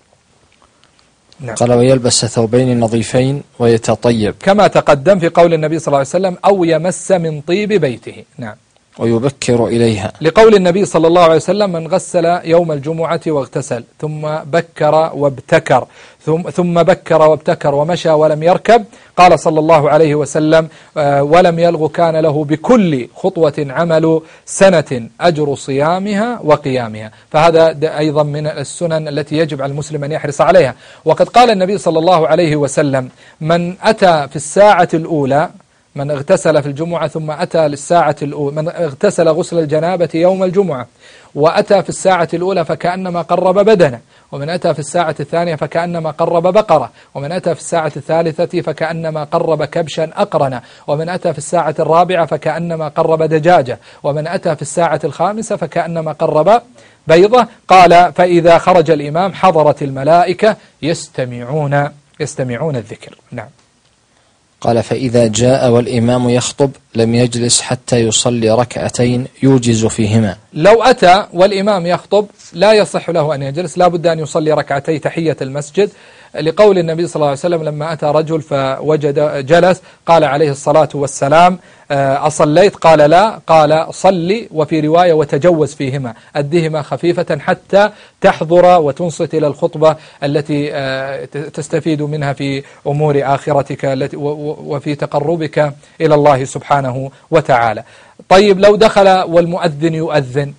نعم. قال: ويلبس ثوبين نظيفين ويتطيب، كما تقدم في قول النبي صلى الله عليه وسلم: أو يمس من طيب بيته. نعم. ويبكر إليها، لقول النبي صلى الله عليه وسلم: من غسل يوم الجمعة واغتسل ثم بكر وابتكر ثم, ثم بكر وابتكر ومشى ولم يركب، قال صلى الله عليه وسلم: آه ولم يلغ كان له بكل خطوة عمل سنة أجر صيامها وقيامها. فهذا أيضا من السنن التي يجب على المسلم أن يحرص عليها. وقد قال النبي صلى الله عليه وسلم: من أتى في الساعة الأولى، من اغتسل في الجمعة ثم أتى للساعة الأولى، من اغتسل غسل الجنابة يوم الجمعة وأتى في الساعة الأولى فكأنما قرب بدنه، ومن أتى في الساعة الثانية فكأنما قرب بقرة، ومن أتى في الساعة الثالثة فكأنما قرب كبشا أقرنا، ومن أتى في الساعة الرابعة فكأنما قرب دجاجة، ومن أتى في الساعة الخامسة فكأنما قرب بيضة. قال: فإذا خرج الإمام حضرت الملائكة يستمعون يستمعون الذكر. نعم. قال: فإذا جاء والإمام يخطب لم يجلس حتى يصلي ركعتين يوجز فيهما. لو أتى والإمام يخطب لا يصح له أن يجلس، لا بد أن يصلي ركعتي تحية المسجد، لقول النبي صلى الله عليه وسلم: لما أتى رجل فوجد جلس قال عليه الصلاة والسلام: أصليت؟ قال: لا. قال: صلي، وفي رواية: وتجوز فيهما، أدهما خفيفة حتى تحضر وتنصت إلى الخطبة التي تستفيد منها في أمور آخرتك وفي تقربك إلى الله سبحانه وتعالى. طيب، لو دخل والمؤذن يؤذن،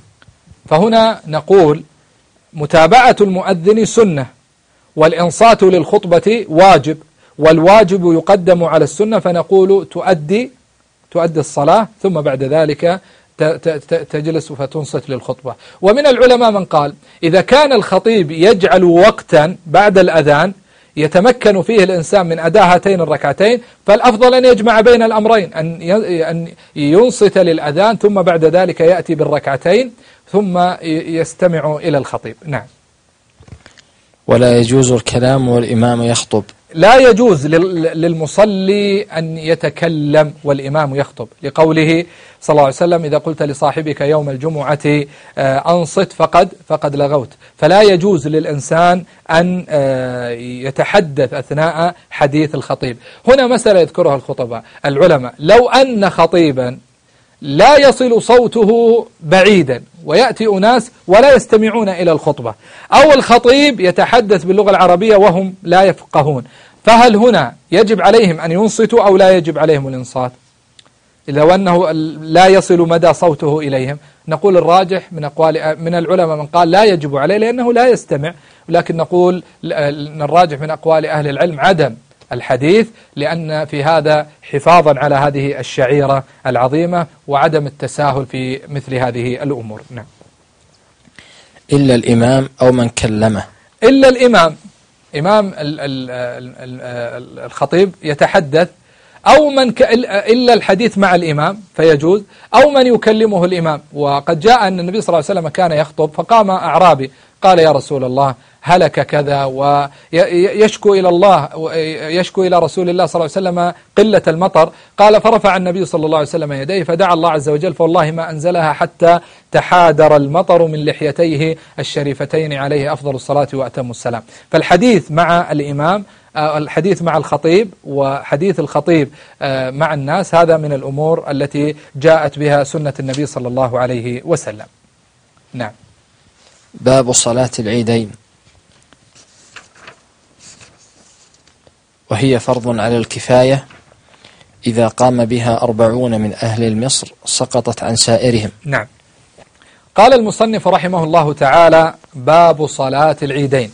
فهنا نقول: متابعة المؤذن سنة، والإنصات للخطبة واجب، والواجب يقدم على السنة، فنقول تؤدي تؤدي الصلاة ثم بعد ذلك تجلس فتنصت للخطبة. ومن العلماء من قال: إذا كان الخطيب يجعل وقتا بعد الأذان يتمكن فيه الإنسان من أداء هاتين الركعتين، فالأفضل أن يجمع بين الأمرين، أن ينصت للأذان ثم بعد ذلك يأتي بالركعتين ثم يستمع إلى الخطيب. نعم. ولا يجوز الكلام والإمام يخطب، لا يجوز للمصلي أن يتكلم والإمام يخطب، لقوله صلى الله عليه وسلم: إذا قلت لصاحبك يوم الجمعة أنصت فقد فقد لغوت. فلا يجوز للإنسان أن يتحدث أثناء حديث الخطيب. هنا مسألة يذكرها الخطباء العلماء: لو أن خطيبا لا يصل صوته بعيدا ويأتي أناس ولا يستمعون إلى الخطبة، أو الخطيب يتحدث باللغة العربية وهم لا يفقهون، فهل هنا يجب عليهم أن ينصتوا أو لا يجب عليهم الإنصات؟ إذا أنه لا يصل مدى صوته إليهم، نقول الراجح من أقوال من العلماء من قال لا يجب عليه لأنه لا يستمع، ولكن نقول أن الراجح من أقوال أهل العلم عدم الحديث، لأن في هذا حفاظا على هذه الشعيرة العظيمة وعدم التساهل في مثل هذه الأمور. نعم. إلا الإمام أو من كلمه، إلا الإمام، إمام الخطيب يتحدث، أو من ك... إلا الحديث مع الإمام فيجوز، أو من يكلمه الإمام. وقد جاء أن النبي صلى الله عليه وسلم كان يخطب فقام أعرابي قال يا رسول الله هلك كذا، ويشكو إلى الله يشكو إلى رسول الله صلى الله عليه وسلم قلة المطر. قال فرفع النبي صلى الله عليه وسلم يديه فدعا الله عز وجل فوالله ما أنزلها حتى تحادر المطر من لحيتيه الشريفتين عليه أفضل الصلاة وأتم السلام. فالحديث مع الإمام، الحديث مع الخطيب وحديث الخطيب مع الناس، هذا من الأمور التي جاءت بها سنة النبي صلى الله عليه وسلم. نعم. باب صلاة العيدين، وهي فرض على الكفاية إذا قام بها أربعون من أهل مصر سقطت عن سائرهم. نعم. قال المصنف رحمه الله تعالى باب صلاة العيدين.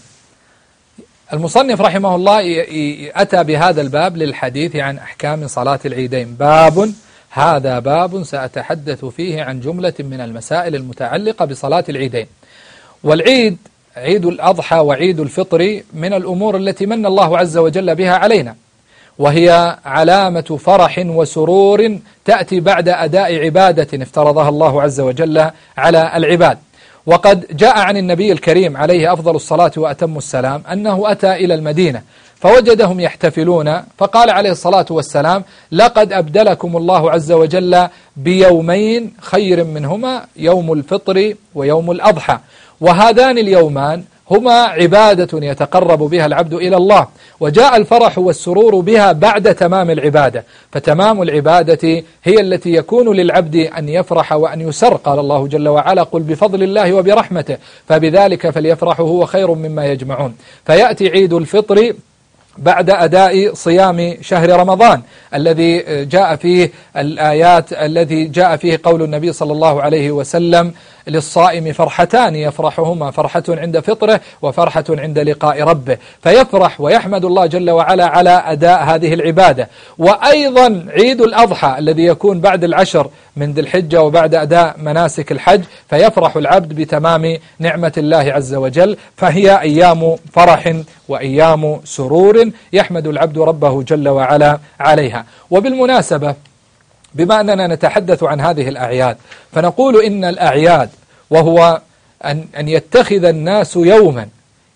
المصنف رحمه الله أتى بهذا الباب للحديث عن أحكام صلاة العيدين. باب، هذا باب سأتحدث فيه عن جملة من المسائل المتعلقة بصلاة العيدين. والعيد، عيد الأضحى وعيد الفطر، من الأمور التي من الله عز وجل بها علينا، وهي علامة فرح وسرور تأتي بعد أداء عبادة افترضها الله عز وجل على العباد. وقد جاء عن النبي الكريم عليه أفضل الصلاة وأتم السلام أنه أتى إلى المدينة فوجدهم يحتفلون، فقال عليه الصلاة والسلام لقد أبدلكم الله عز وجل بيومين خير منهما يوم الفطر ويوم الأضحى، وهذان اليومان هما عبادة يتقرب بها العبد إلى الله، وجاء الفرح والسرور بها بعد تمام العبادة، فتمام العبادة هي التي يكون للعبد أن يفرح وأن يسر. قال الله جل وعلا قل بفضل الله وبرحمته فبذلك فليفرحوا هو خير مما يجمعون. فيأتي عيد الفطر بعد أداء صيام شهر رمضان الذي جاء فيه الآيات الذي جاء فيه قول النبي صلى الله عليه وسلم للصائم فرحتان يفرحهما فرحة عند فطره وفرحة عند لقاء ربه، فيفرح ويحمد الله جل وعلا على أداء هذه العبادة. وأيضا عيد الأضحى الذي يكون بعد العشر من ذي الحجة وبعد أداء مناسك الحج، فيفرح العبد بتمام نعمة الله عز وجل، فهي أيام فرح وأيام سرور يحمد العبد ربه جل وعلا عليها. وبالمناسبة بما أننا نتحدث عن هذه الأعياد، فنقول إن الأعياد وهو أن, أن يتخذ الناس يوما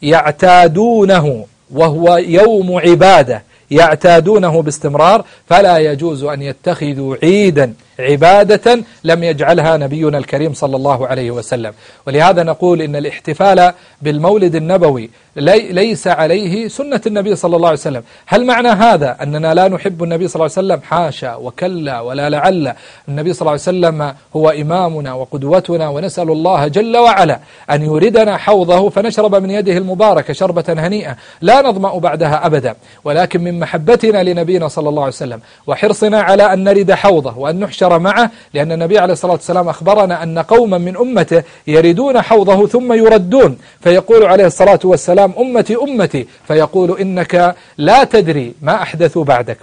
يعتادونه وهو يوم عبادة يعتادونه باستمرار، فلا يجوز أن يتخذوا عيدا عبادة لم يجعلها نبينا الكريم صلى الله عليه وسلم. ولهذا نقول إن الاحتفال بالمولد النبوي لي ليس عليه سنة النبي صلى الله عليه وسلم. هل معنى هذا أننا لا نحب النبي صلى الله عليه وسلم؟ حاشا وكلا ولا لعل. النبي صلى الله عليه وسلم هو إمامنا وقدوتنا، ونسأل الله جل وعلا أن يردنا حوضه فنشرب من يده المباركة شربة هنيئة لا نظمأ بعدها أبدا. ولكن من محبتنا لنبينا صلى الله عليه وسلم وحرصنا على أن نرد حوضه وأن نحشر معه، لأن النبي عليه الصلاة والسلام أخبرنا أن قوما من أمته يردون حوضه ثم يردون، فيقول عليه الصلاة والسلام أمتي أمتي، فيقول إنك لا تدري ما أحدثوا بعدك.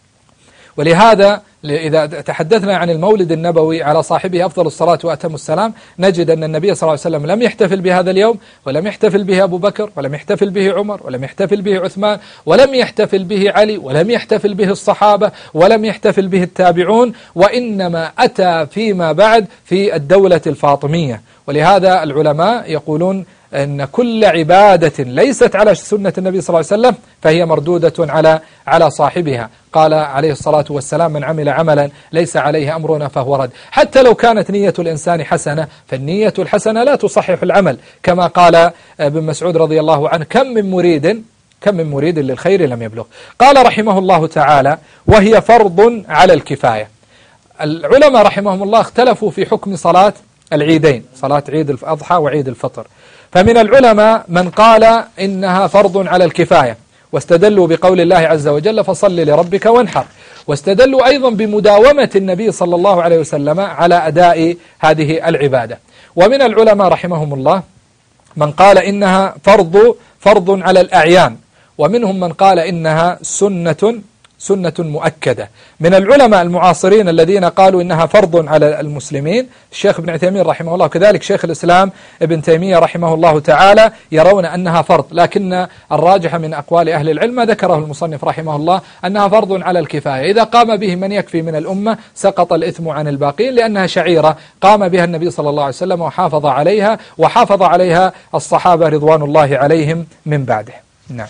ولهذا إذا تحدثنا عن المولد النبوي على صاحبه أفضل الصلاة وأتم السلام، نجد أن النبي صلى الله عليه وسلم لم يحتفل بهذا اليوم، ولم يحتفل به أبو بكر، ولم يحتفل به عمر، ولم يحتفل به عثمان، ولم يحتفل به علي، ولم يحتفل به الصحابة، ولم يحتفل به التابعون، وإنما أتى فيما بعد في الدولة الفاطمية. ولهذا العلماء يقولون أن كل عبادة ليست على سنة النبي صلى الله عليه وسلم فهي مردودة على على صاحبها. قال عليه الصلاة والسلام من عمل عملا ليس عليه أمرنا فهو رد. حتى لو كانت نية الإنسان حسنة، فالنية الحسنة لا تصحح العمل، كما قال ابن مسعود رضي الله عنه كم من مريد كم من مريد للخير لم يبلغ. قال رحمه الله تعالى وهي فرض على الكفاية. العلماء رحمهم الله اختلفوا في حكم صلاة العيدين، صلاة عيد الأضحى وعيد الفطر. فمن العلماء من قال إنها فرض على الكفاية، واستدلوا بقول الله عز وجل فصل لربك وانحر، واستدلوا أيضا بمداومة النبي صلى الله عليه وسلم على أداء هذه العبادة. ومن العلماء رحمهم الله من قال إنها فرض فرض على الأعيان، ومنهم من قال إنها سنة سنة مؤكدة. من العلماء المعاصرين الذين قالوا إنها فرض على المسلمين الشيخ ابن عثيمين رحمه الله، وكذلك شيخ الإسلام ابن تيمية رحمه الله تعالى، يرون أنها فرض، لكن الراجح من أقوال أهل العلم ما ذكره المصنف رحمه الله أنها فرض على الكفاية، إذا قام به من يكفي من الأمة سقط الإثم عن الباقين، لأنها شعيرة قام بها النبي صلى الله عليه وسلم وحافظ عليها، وحافظ عليها الصحابة رضوان الله عليهم من بعده. نعم.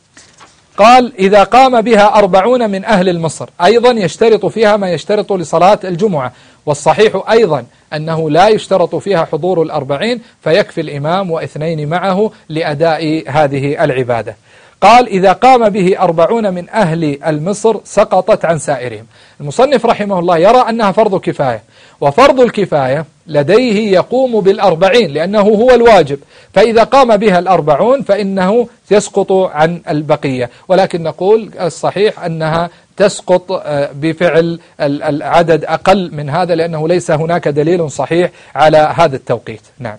قال إذا قام بها أربعون من أهل مصر، أيضا يشترط فيها ما يشترط لصلاة الجمعة، والصحيح أيضا أنه لا يشترط فيها حضور الأربعين، فيكفي الإمام واثنين معه لأداء هذه العبادة. قال إذا قام به أربعون من أهل المصر سقطت عن سائرهم. المصنف رحمه الله يرى أنها فرض كفاية، وفرض الكفاية لديه يقوم بالأربعين لأنه هو الواجب، فإذا قام بها الأربعون فإنه يسقط عن البقية، ولكن نقول الصحيح أنها تسقط بفعل العدد أقل من هذا، لأنه ليس هناك دليل صحيح على هذا التوقيت. نعم.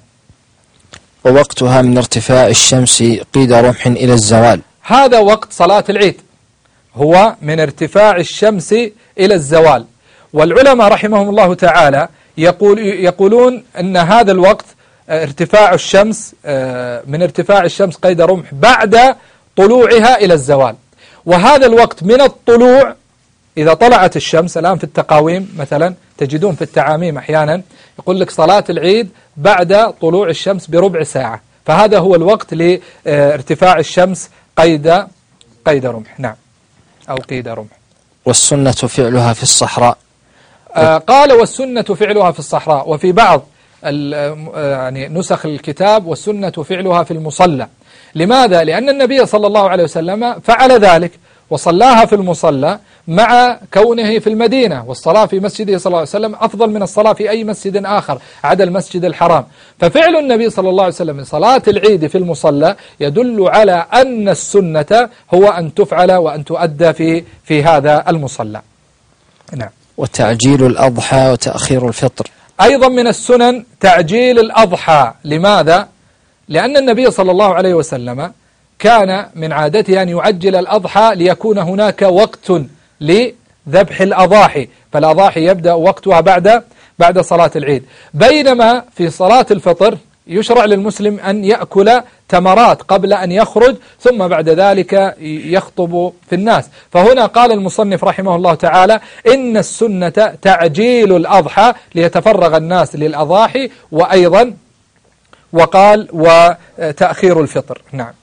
ووقتها من ارتفاع الشمس قيد رمح إلى الزوال، هذا وقت صلاة العيد، هو من ارتفاع الشمس إلى الزوال. والعلماء رحمهم الله تعالى يقول يقولون أن هذا الوقت ارتفاع الشمس من ارتفاع الشمس قيد رمح بعد طلوعها إلى الزوال، وهذا الوقت من الطلوع، إذا طلعت الشمس الآن في التقاويم مثلا تجدون في التعاميم أحيانا يقول لك صلاة العيد بعد طلوع الشمس بربع ساعة، فهذا هو الوقت لارتفاع الشمس قيد قيد رمح. نعم، أو قيد رمح. والسنة فعلها في الصحراء. آه قال والسنة فعلها في الصحراء، وفي بعض يعني نسخ الكتاب والسنة فعلها في المصلى. لماذا؟ لأن النبي صلى الله عليه وسلم فعل ذلك وصلاها في المصلى مع كونه في المدينة، والصلاة في مسجده صلى الله عليه وسلم أفضل من الصلاة في أي مسجد آخر عدا المسجد الحرام. ففعل النبي صلى الله عليه وسلم صلاة العيد في المصلى يدل على أن السنة هو أن تفعل وأن تؤدى في في هذا المصلى. نعم. وتعجيل الأضحى وتأخير الفطر، أيضا من السنن تعجيل الأضحى. لماذا؟ لأن النبي صلى الله عليه وسلم كان من عادته أن يعجل الأضحى ليكون هناك وقت لذبح الأضاحي، فالأضاحي يبدأ وقتها بعد بعد صلاة العيد، بينما في صلاة الفطر يشرع للمسلم أن يأكل تمرات قبل أن يخرج، ثم بعد ذلك يخطب في الناس. فهنا قال المصنف رحمه الله تعالى إن السنة تعجيل الأضحى ليتفرغ الناس للأضاحي، وأيضا وقال وتأخير الفطر. نعم.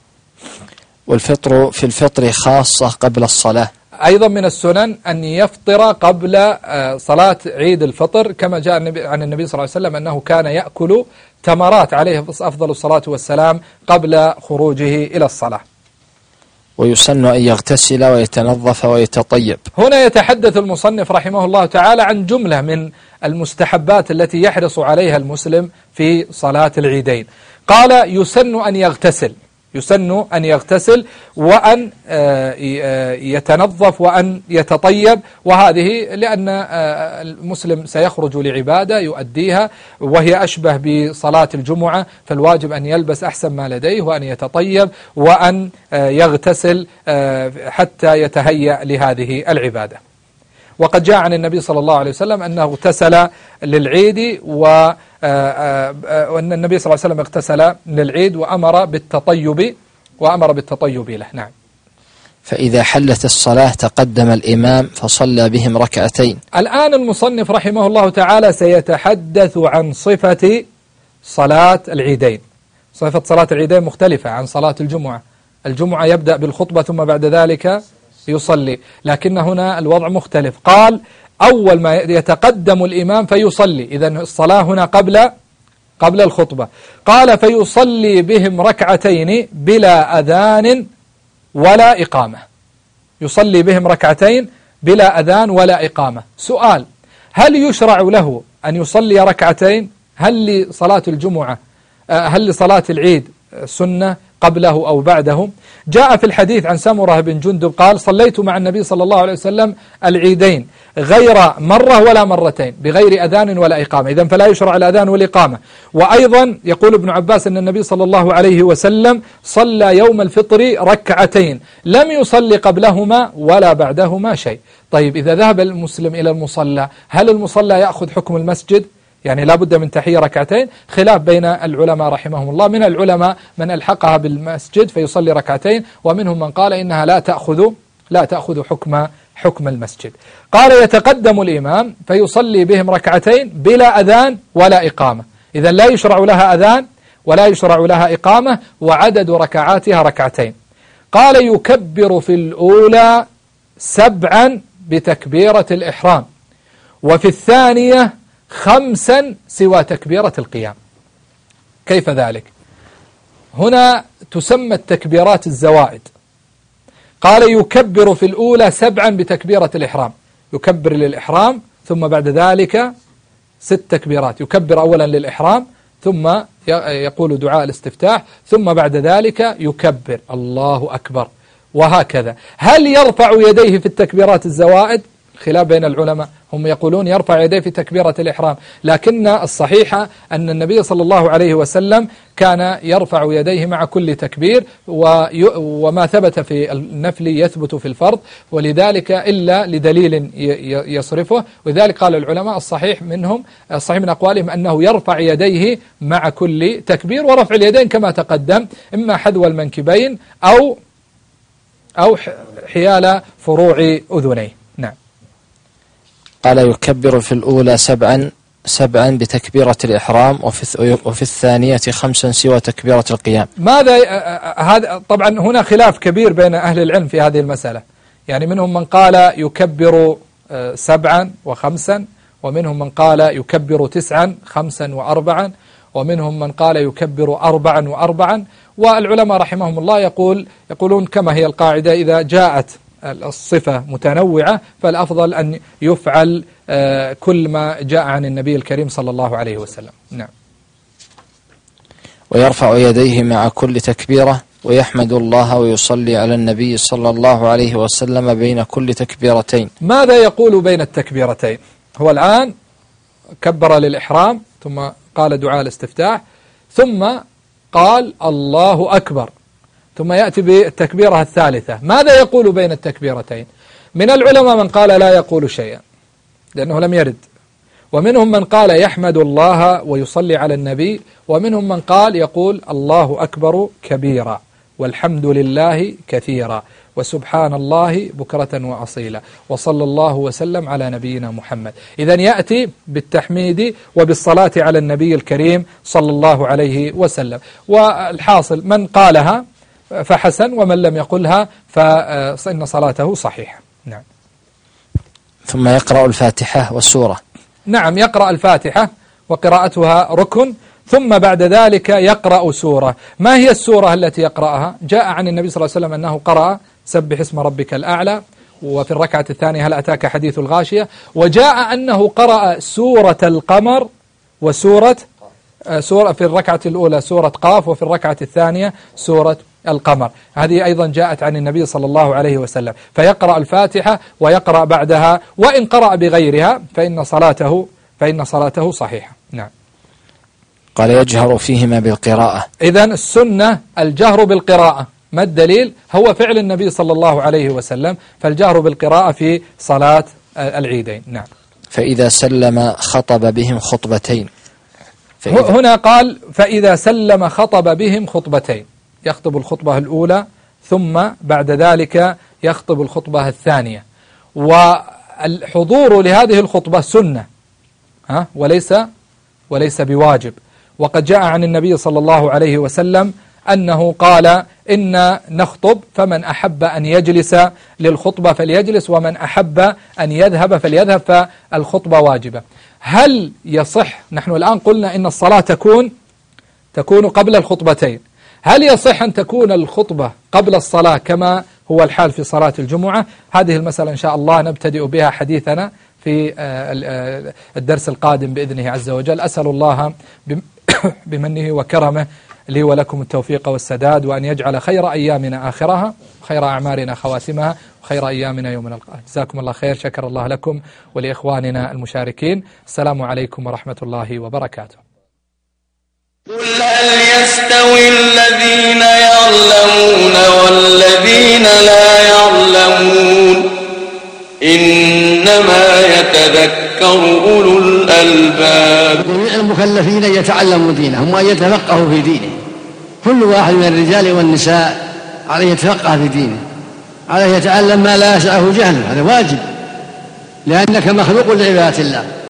والفطر في الفطر خاصة قبل الصلاة، أيضا من السنن أن يفطر قبل صلاة عيد الفطر، كما جاء عن النبي صلى الله عليه وسلم أنه كان يأكل تمرات عليه أفضل الصلاة والسلام قبل خروجه إلى الصلاة. ويسن أن يغتسل ويتنظف ويتطيب. هنا يتحدث المصنف رحمه الله تعالى عن جملة من المستحبات التي يحرص عليها المسلم في صلاة العيدين. قال يسن أن يغتسل، يسن أن يغتسل وأن يتنظف وأن يتطيب، وهذه لأن المسلم سيخرج لعبادة يؤديها وهي أشبه بصلاة الجمعة، فالواجب أن يلبس أحسن ما لديه وأن يتطيب وأن يغتسل حتى يتهيأ لهذه العبادة. وقد جاء عن النبي صلى الله عليه وسلم أنه اغتسل للعيد، وأن النبي صلى الله عليه وسلم اغتسل للعيد وأمر بالتطيب وأمر بالتطيب له. نعم. فإذا حلت الصلاة تقدم الإمام فصلى بهم ركعتين. الآن المصنف رحمه الله تعالى سيتحدث عن صفة صلاة العيدين. صفة صلاة العيدين مختلفة عن صلاة الجمعة. الجمعة يبدأ بالخطبة ثم بعد ذلك يصلي، لكن هنا الوضع مختلف. قال أول ما يتقدم الإمام فيصلي، إذن الصلاة هنا قبل قبل الخطبة. قال فيصلي بهم ركعتين بلا أذان ولا إقامة، يصلي بهم ركعتين بلا أذان ولا إقامة. سؤال: هل يشرع له أن يصلي ركعتين؟ هل لصلاة الجمعة هل لصلاة العيد سنة قبله أو بعده. جاء في الحديث عن سمرة بن جندب قال صليت مع النبي صلى الله عليه وسلم العيدين غير مرة ولا مرتين بغير أذان ولا إقامة، إذن فلا يشرع الأذان والإقامة. وأيضا يقول ابن عباس أن النبي صلى الله عليه وسلم صلى يوم الفطر ركعتين لم يصلي قبلهما ولا بعدهما شيء. طيب إذا ذهب المسلم إلى المصلى هل المصلى يأخذ حكم المسجد؟ يعني لا بد من تحية ركعتين، خلاف بين العلماء رحمهم الله. من العلماء من ألحقها بالمسجد فيصلي ركعتين، ومنهم من قال إنها لا تأخذ لا تأخذ حكم حكم المسجد. قال يتقدم الإمام فيصلي بهم ركعتين بلا أذان ولا إقامة، إذا لا يشرع لها أذان ولا يشرع لها إقامة، وعدد ركعاتها ركعتين. قال يكبر في الأولى سبعا بتكبيرة الإحرام، وفي الثانية خمسا سوى تكبيرة القيام. كيف ذلك؟ هنا تسمى التكبيرات الزوائد. قال يكبر في الأولى سبعا بتكبيرة الإحرام، يكبر للإحرام ثم بعد ذلك ست تكبيرات، يكبر أولا للإحرام ثم يقول دعاء الاستفتاح ثم بعد ذلك يكبر الله أكبر، وهكذا. هل يرفع يديه في التكبيرات الزوائد؟ خلاف بين العلماء، هم يقولون يرفع يديه في تكبيرة الإحرام، لكن الصحيح أن النبي صلى الله عليه وسلم كان يرفع يديه مع كل تكبير، وما ثبت في النفل يثبت في الفرض، ولذلك إلا لدليل يصرفه. ولذلك قال العلماء الصحيح منهم الصحيح من أقوالهم أنه يرفع يديه مع كل تكبير، ورفع اليدين كما تقدم إما حذو المنكبين أو أو حيال فروع أذنيه. نعم. قال يكبر في الأولى سبعا سبعا بتكبيرة الإحرام، وفي وفي الثانية خمسا سوى تكبيرة القيام. ماذا هذا؟ طبعا هنا خلاف كبير بين أهل العلم في هذه المسألة، يعني منهم من قال يكبر سبعا وخمسا، ومنهم من قال يكبر تسعا خمسا وأربعا، ومنهم من قال يكبر أربعا وأربعا. والعلماء رحمهم الله يقول يقولون كما هي القاعدة، إذا جاءت الصفة متنوعة فالأفضل أن يفعل كل ما جاء عن النبي الكريم صلى الله عليه وسلم. نعم. ويرفع يديه مع كل تكبيرة ويحمد الله ويصلي على النبي صلى الله عليه وسلم بين كل تكبيرتين. ماذا يقول بين التكبيرتين؟ هو الآن كبر للإحرام ثم قال دعاء الاستفتاح ثم قال الله أكبر ثم يأتي بالتكبيرة الثالثة، ماذا يقول بين التكبيرتين؟ من العلماء من قال لا يقول شيئا لأنه لم يرد، ومنهم من قال يحمد الله ويصلي على النبي، ومنهم من قال يقول الله أكبر كبيرا والحمد لله كثيرا وسبحان الله بكرة وأصيلا وصلى الله وسلم على نبينا محمد. إذن يأتي بالتحميد وبالصلاة على النبي الكريم صلى الله عليه وسلم. والحاصل من قالها فحسن، ومن لم يقلها فإن صلاته صحيحة. نعم. ثم يقرأ الفاتحة والسورة. نعم، يقرأ الفاتحة وقراءتها ركن، ثم بعد ذلك يقرأ سورة. ما هي السورة التي يقرأها؟ جاء عن النبي صلى الله عليه وسلم أنه قرأ سبح اسم ربك الأعلى، وفي الركعة الثانية هل أتاك حديث الغاشية، وجاء أنه قرأ سورة القمر وسورة سورة في الركعة الأولى سورة قاف، وفي الركعة الثانية سورة القمر. هذه أيضا جاءت عن النبي صلى الله عليه وسلم. فيقرأ الفاتحة ويقرأ بعدها، وإن قرأ بغيرها فإن صلاته فإن صلاته صحيحة. نعم. قال يجهر فيهما بالقراءة. إذن السنة الجهر بالقراءة. ما الدليل؟ هو فعل النبي صلى الله عليه وسلم، فالجهر بالقراءة في صلاة العيدين. نعم. فإذا سلم خطب بهم خطبتين. هنا قال فإذا سلم خطب بهم خطبتين، يخطب الخطبة الأولى ثم بعد ذلك يخطب الخطبة الثانية، والحضور لهذه الخطبة سنة ها وليس وليس بواجب. وقد جاء عن النبي صلى الله عليه وسلم أنه قال إن نخطب فمن أحب أن يجلس للخطبة فليجلس، ومن أحب أن يذهب فليذهب، فالخطبة واجبة. هل يصح، نحن الآن قلنا إن الصلاة تكون تكون قبل الخطبتين، هل يصح أن تكون الخطبة قبل الصلاة كما هو الحال في صلاة الجمعة؟ هذه المسألة إن شاء الله نبتدئ بها حديثنا في الدرس القادم بإذنه عز وجل. أسأل الله بمنه وكرمه لي ولكم التوفيق والسداد، وأن يجعل خير أيامنا آخرها، خير أعمارنا خواتمها، وخير أيامنا يوم نلقاه. جزاكم الله خير، شكر الله لكم ولإخواننا المشاركين. السلام عليكم ورحمة الله وبركاته. قل هل يستوي الذين يعلمون والذين لا يعلمون إنما يتذكر أولو الألباب. جميع المكلفين يتعلموا دينهم وأن يتفقهوا في دينه. كل واحد من الرجال والنساء عليه يتفقه في دينه، عليه يتعلم ما لا يسعه جهله، هذا واجب، لأنك مخلوق لعبادة الله.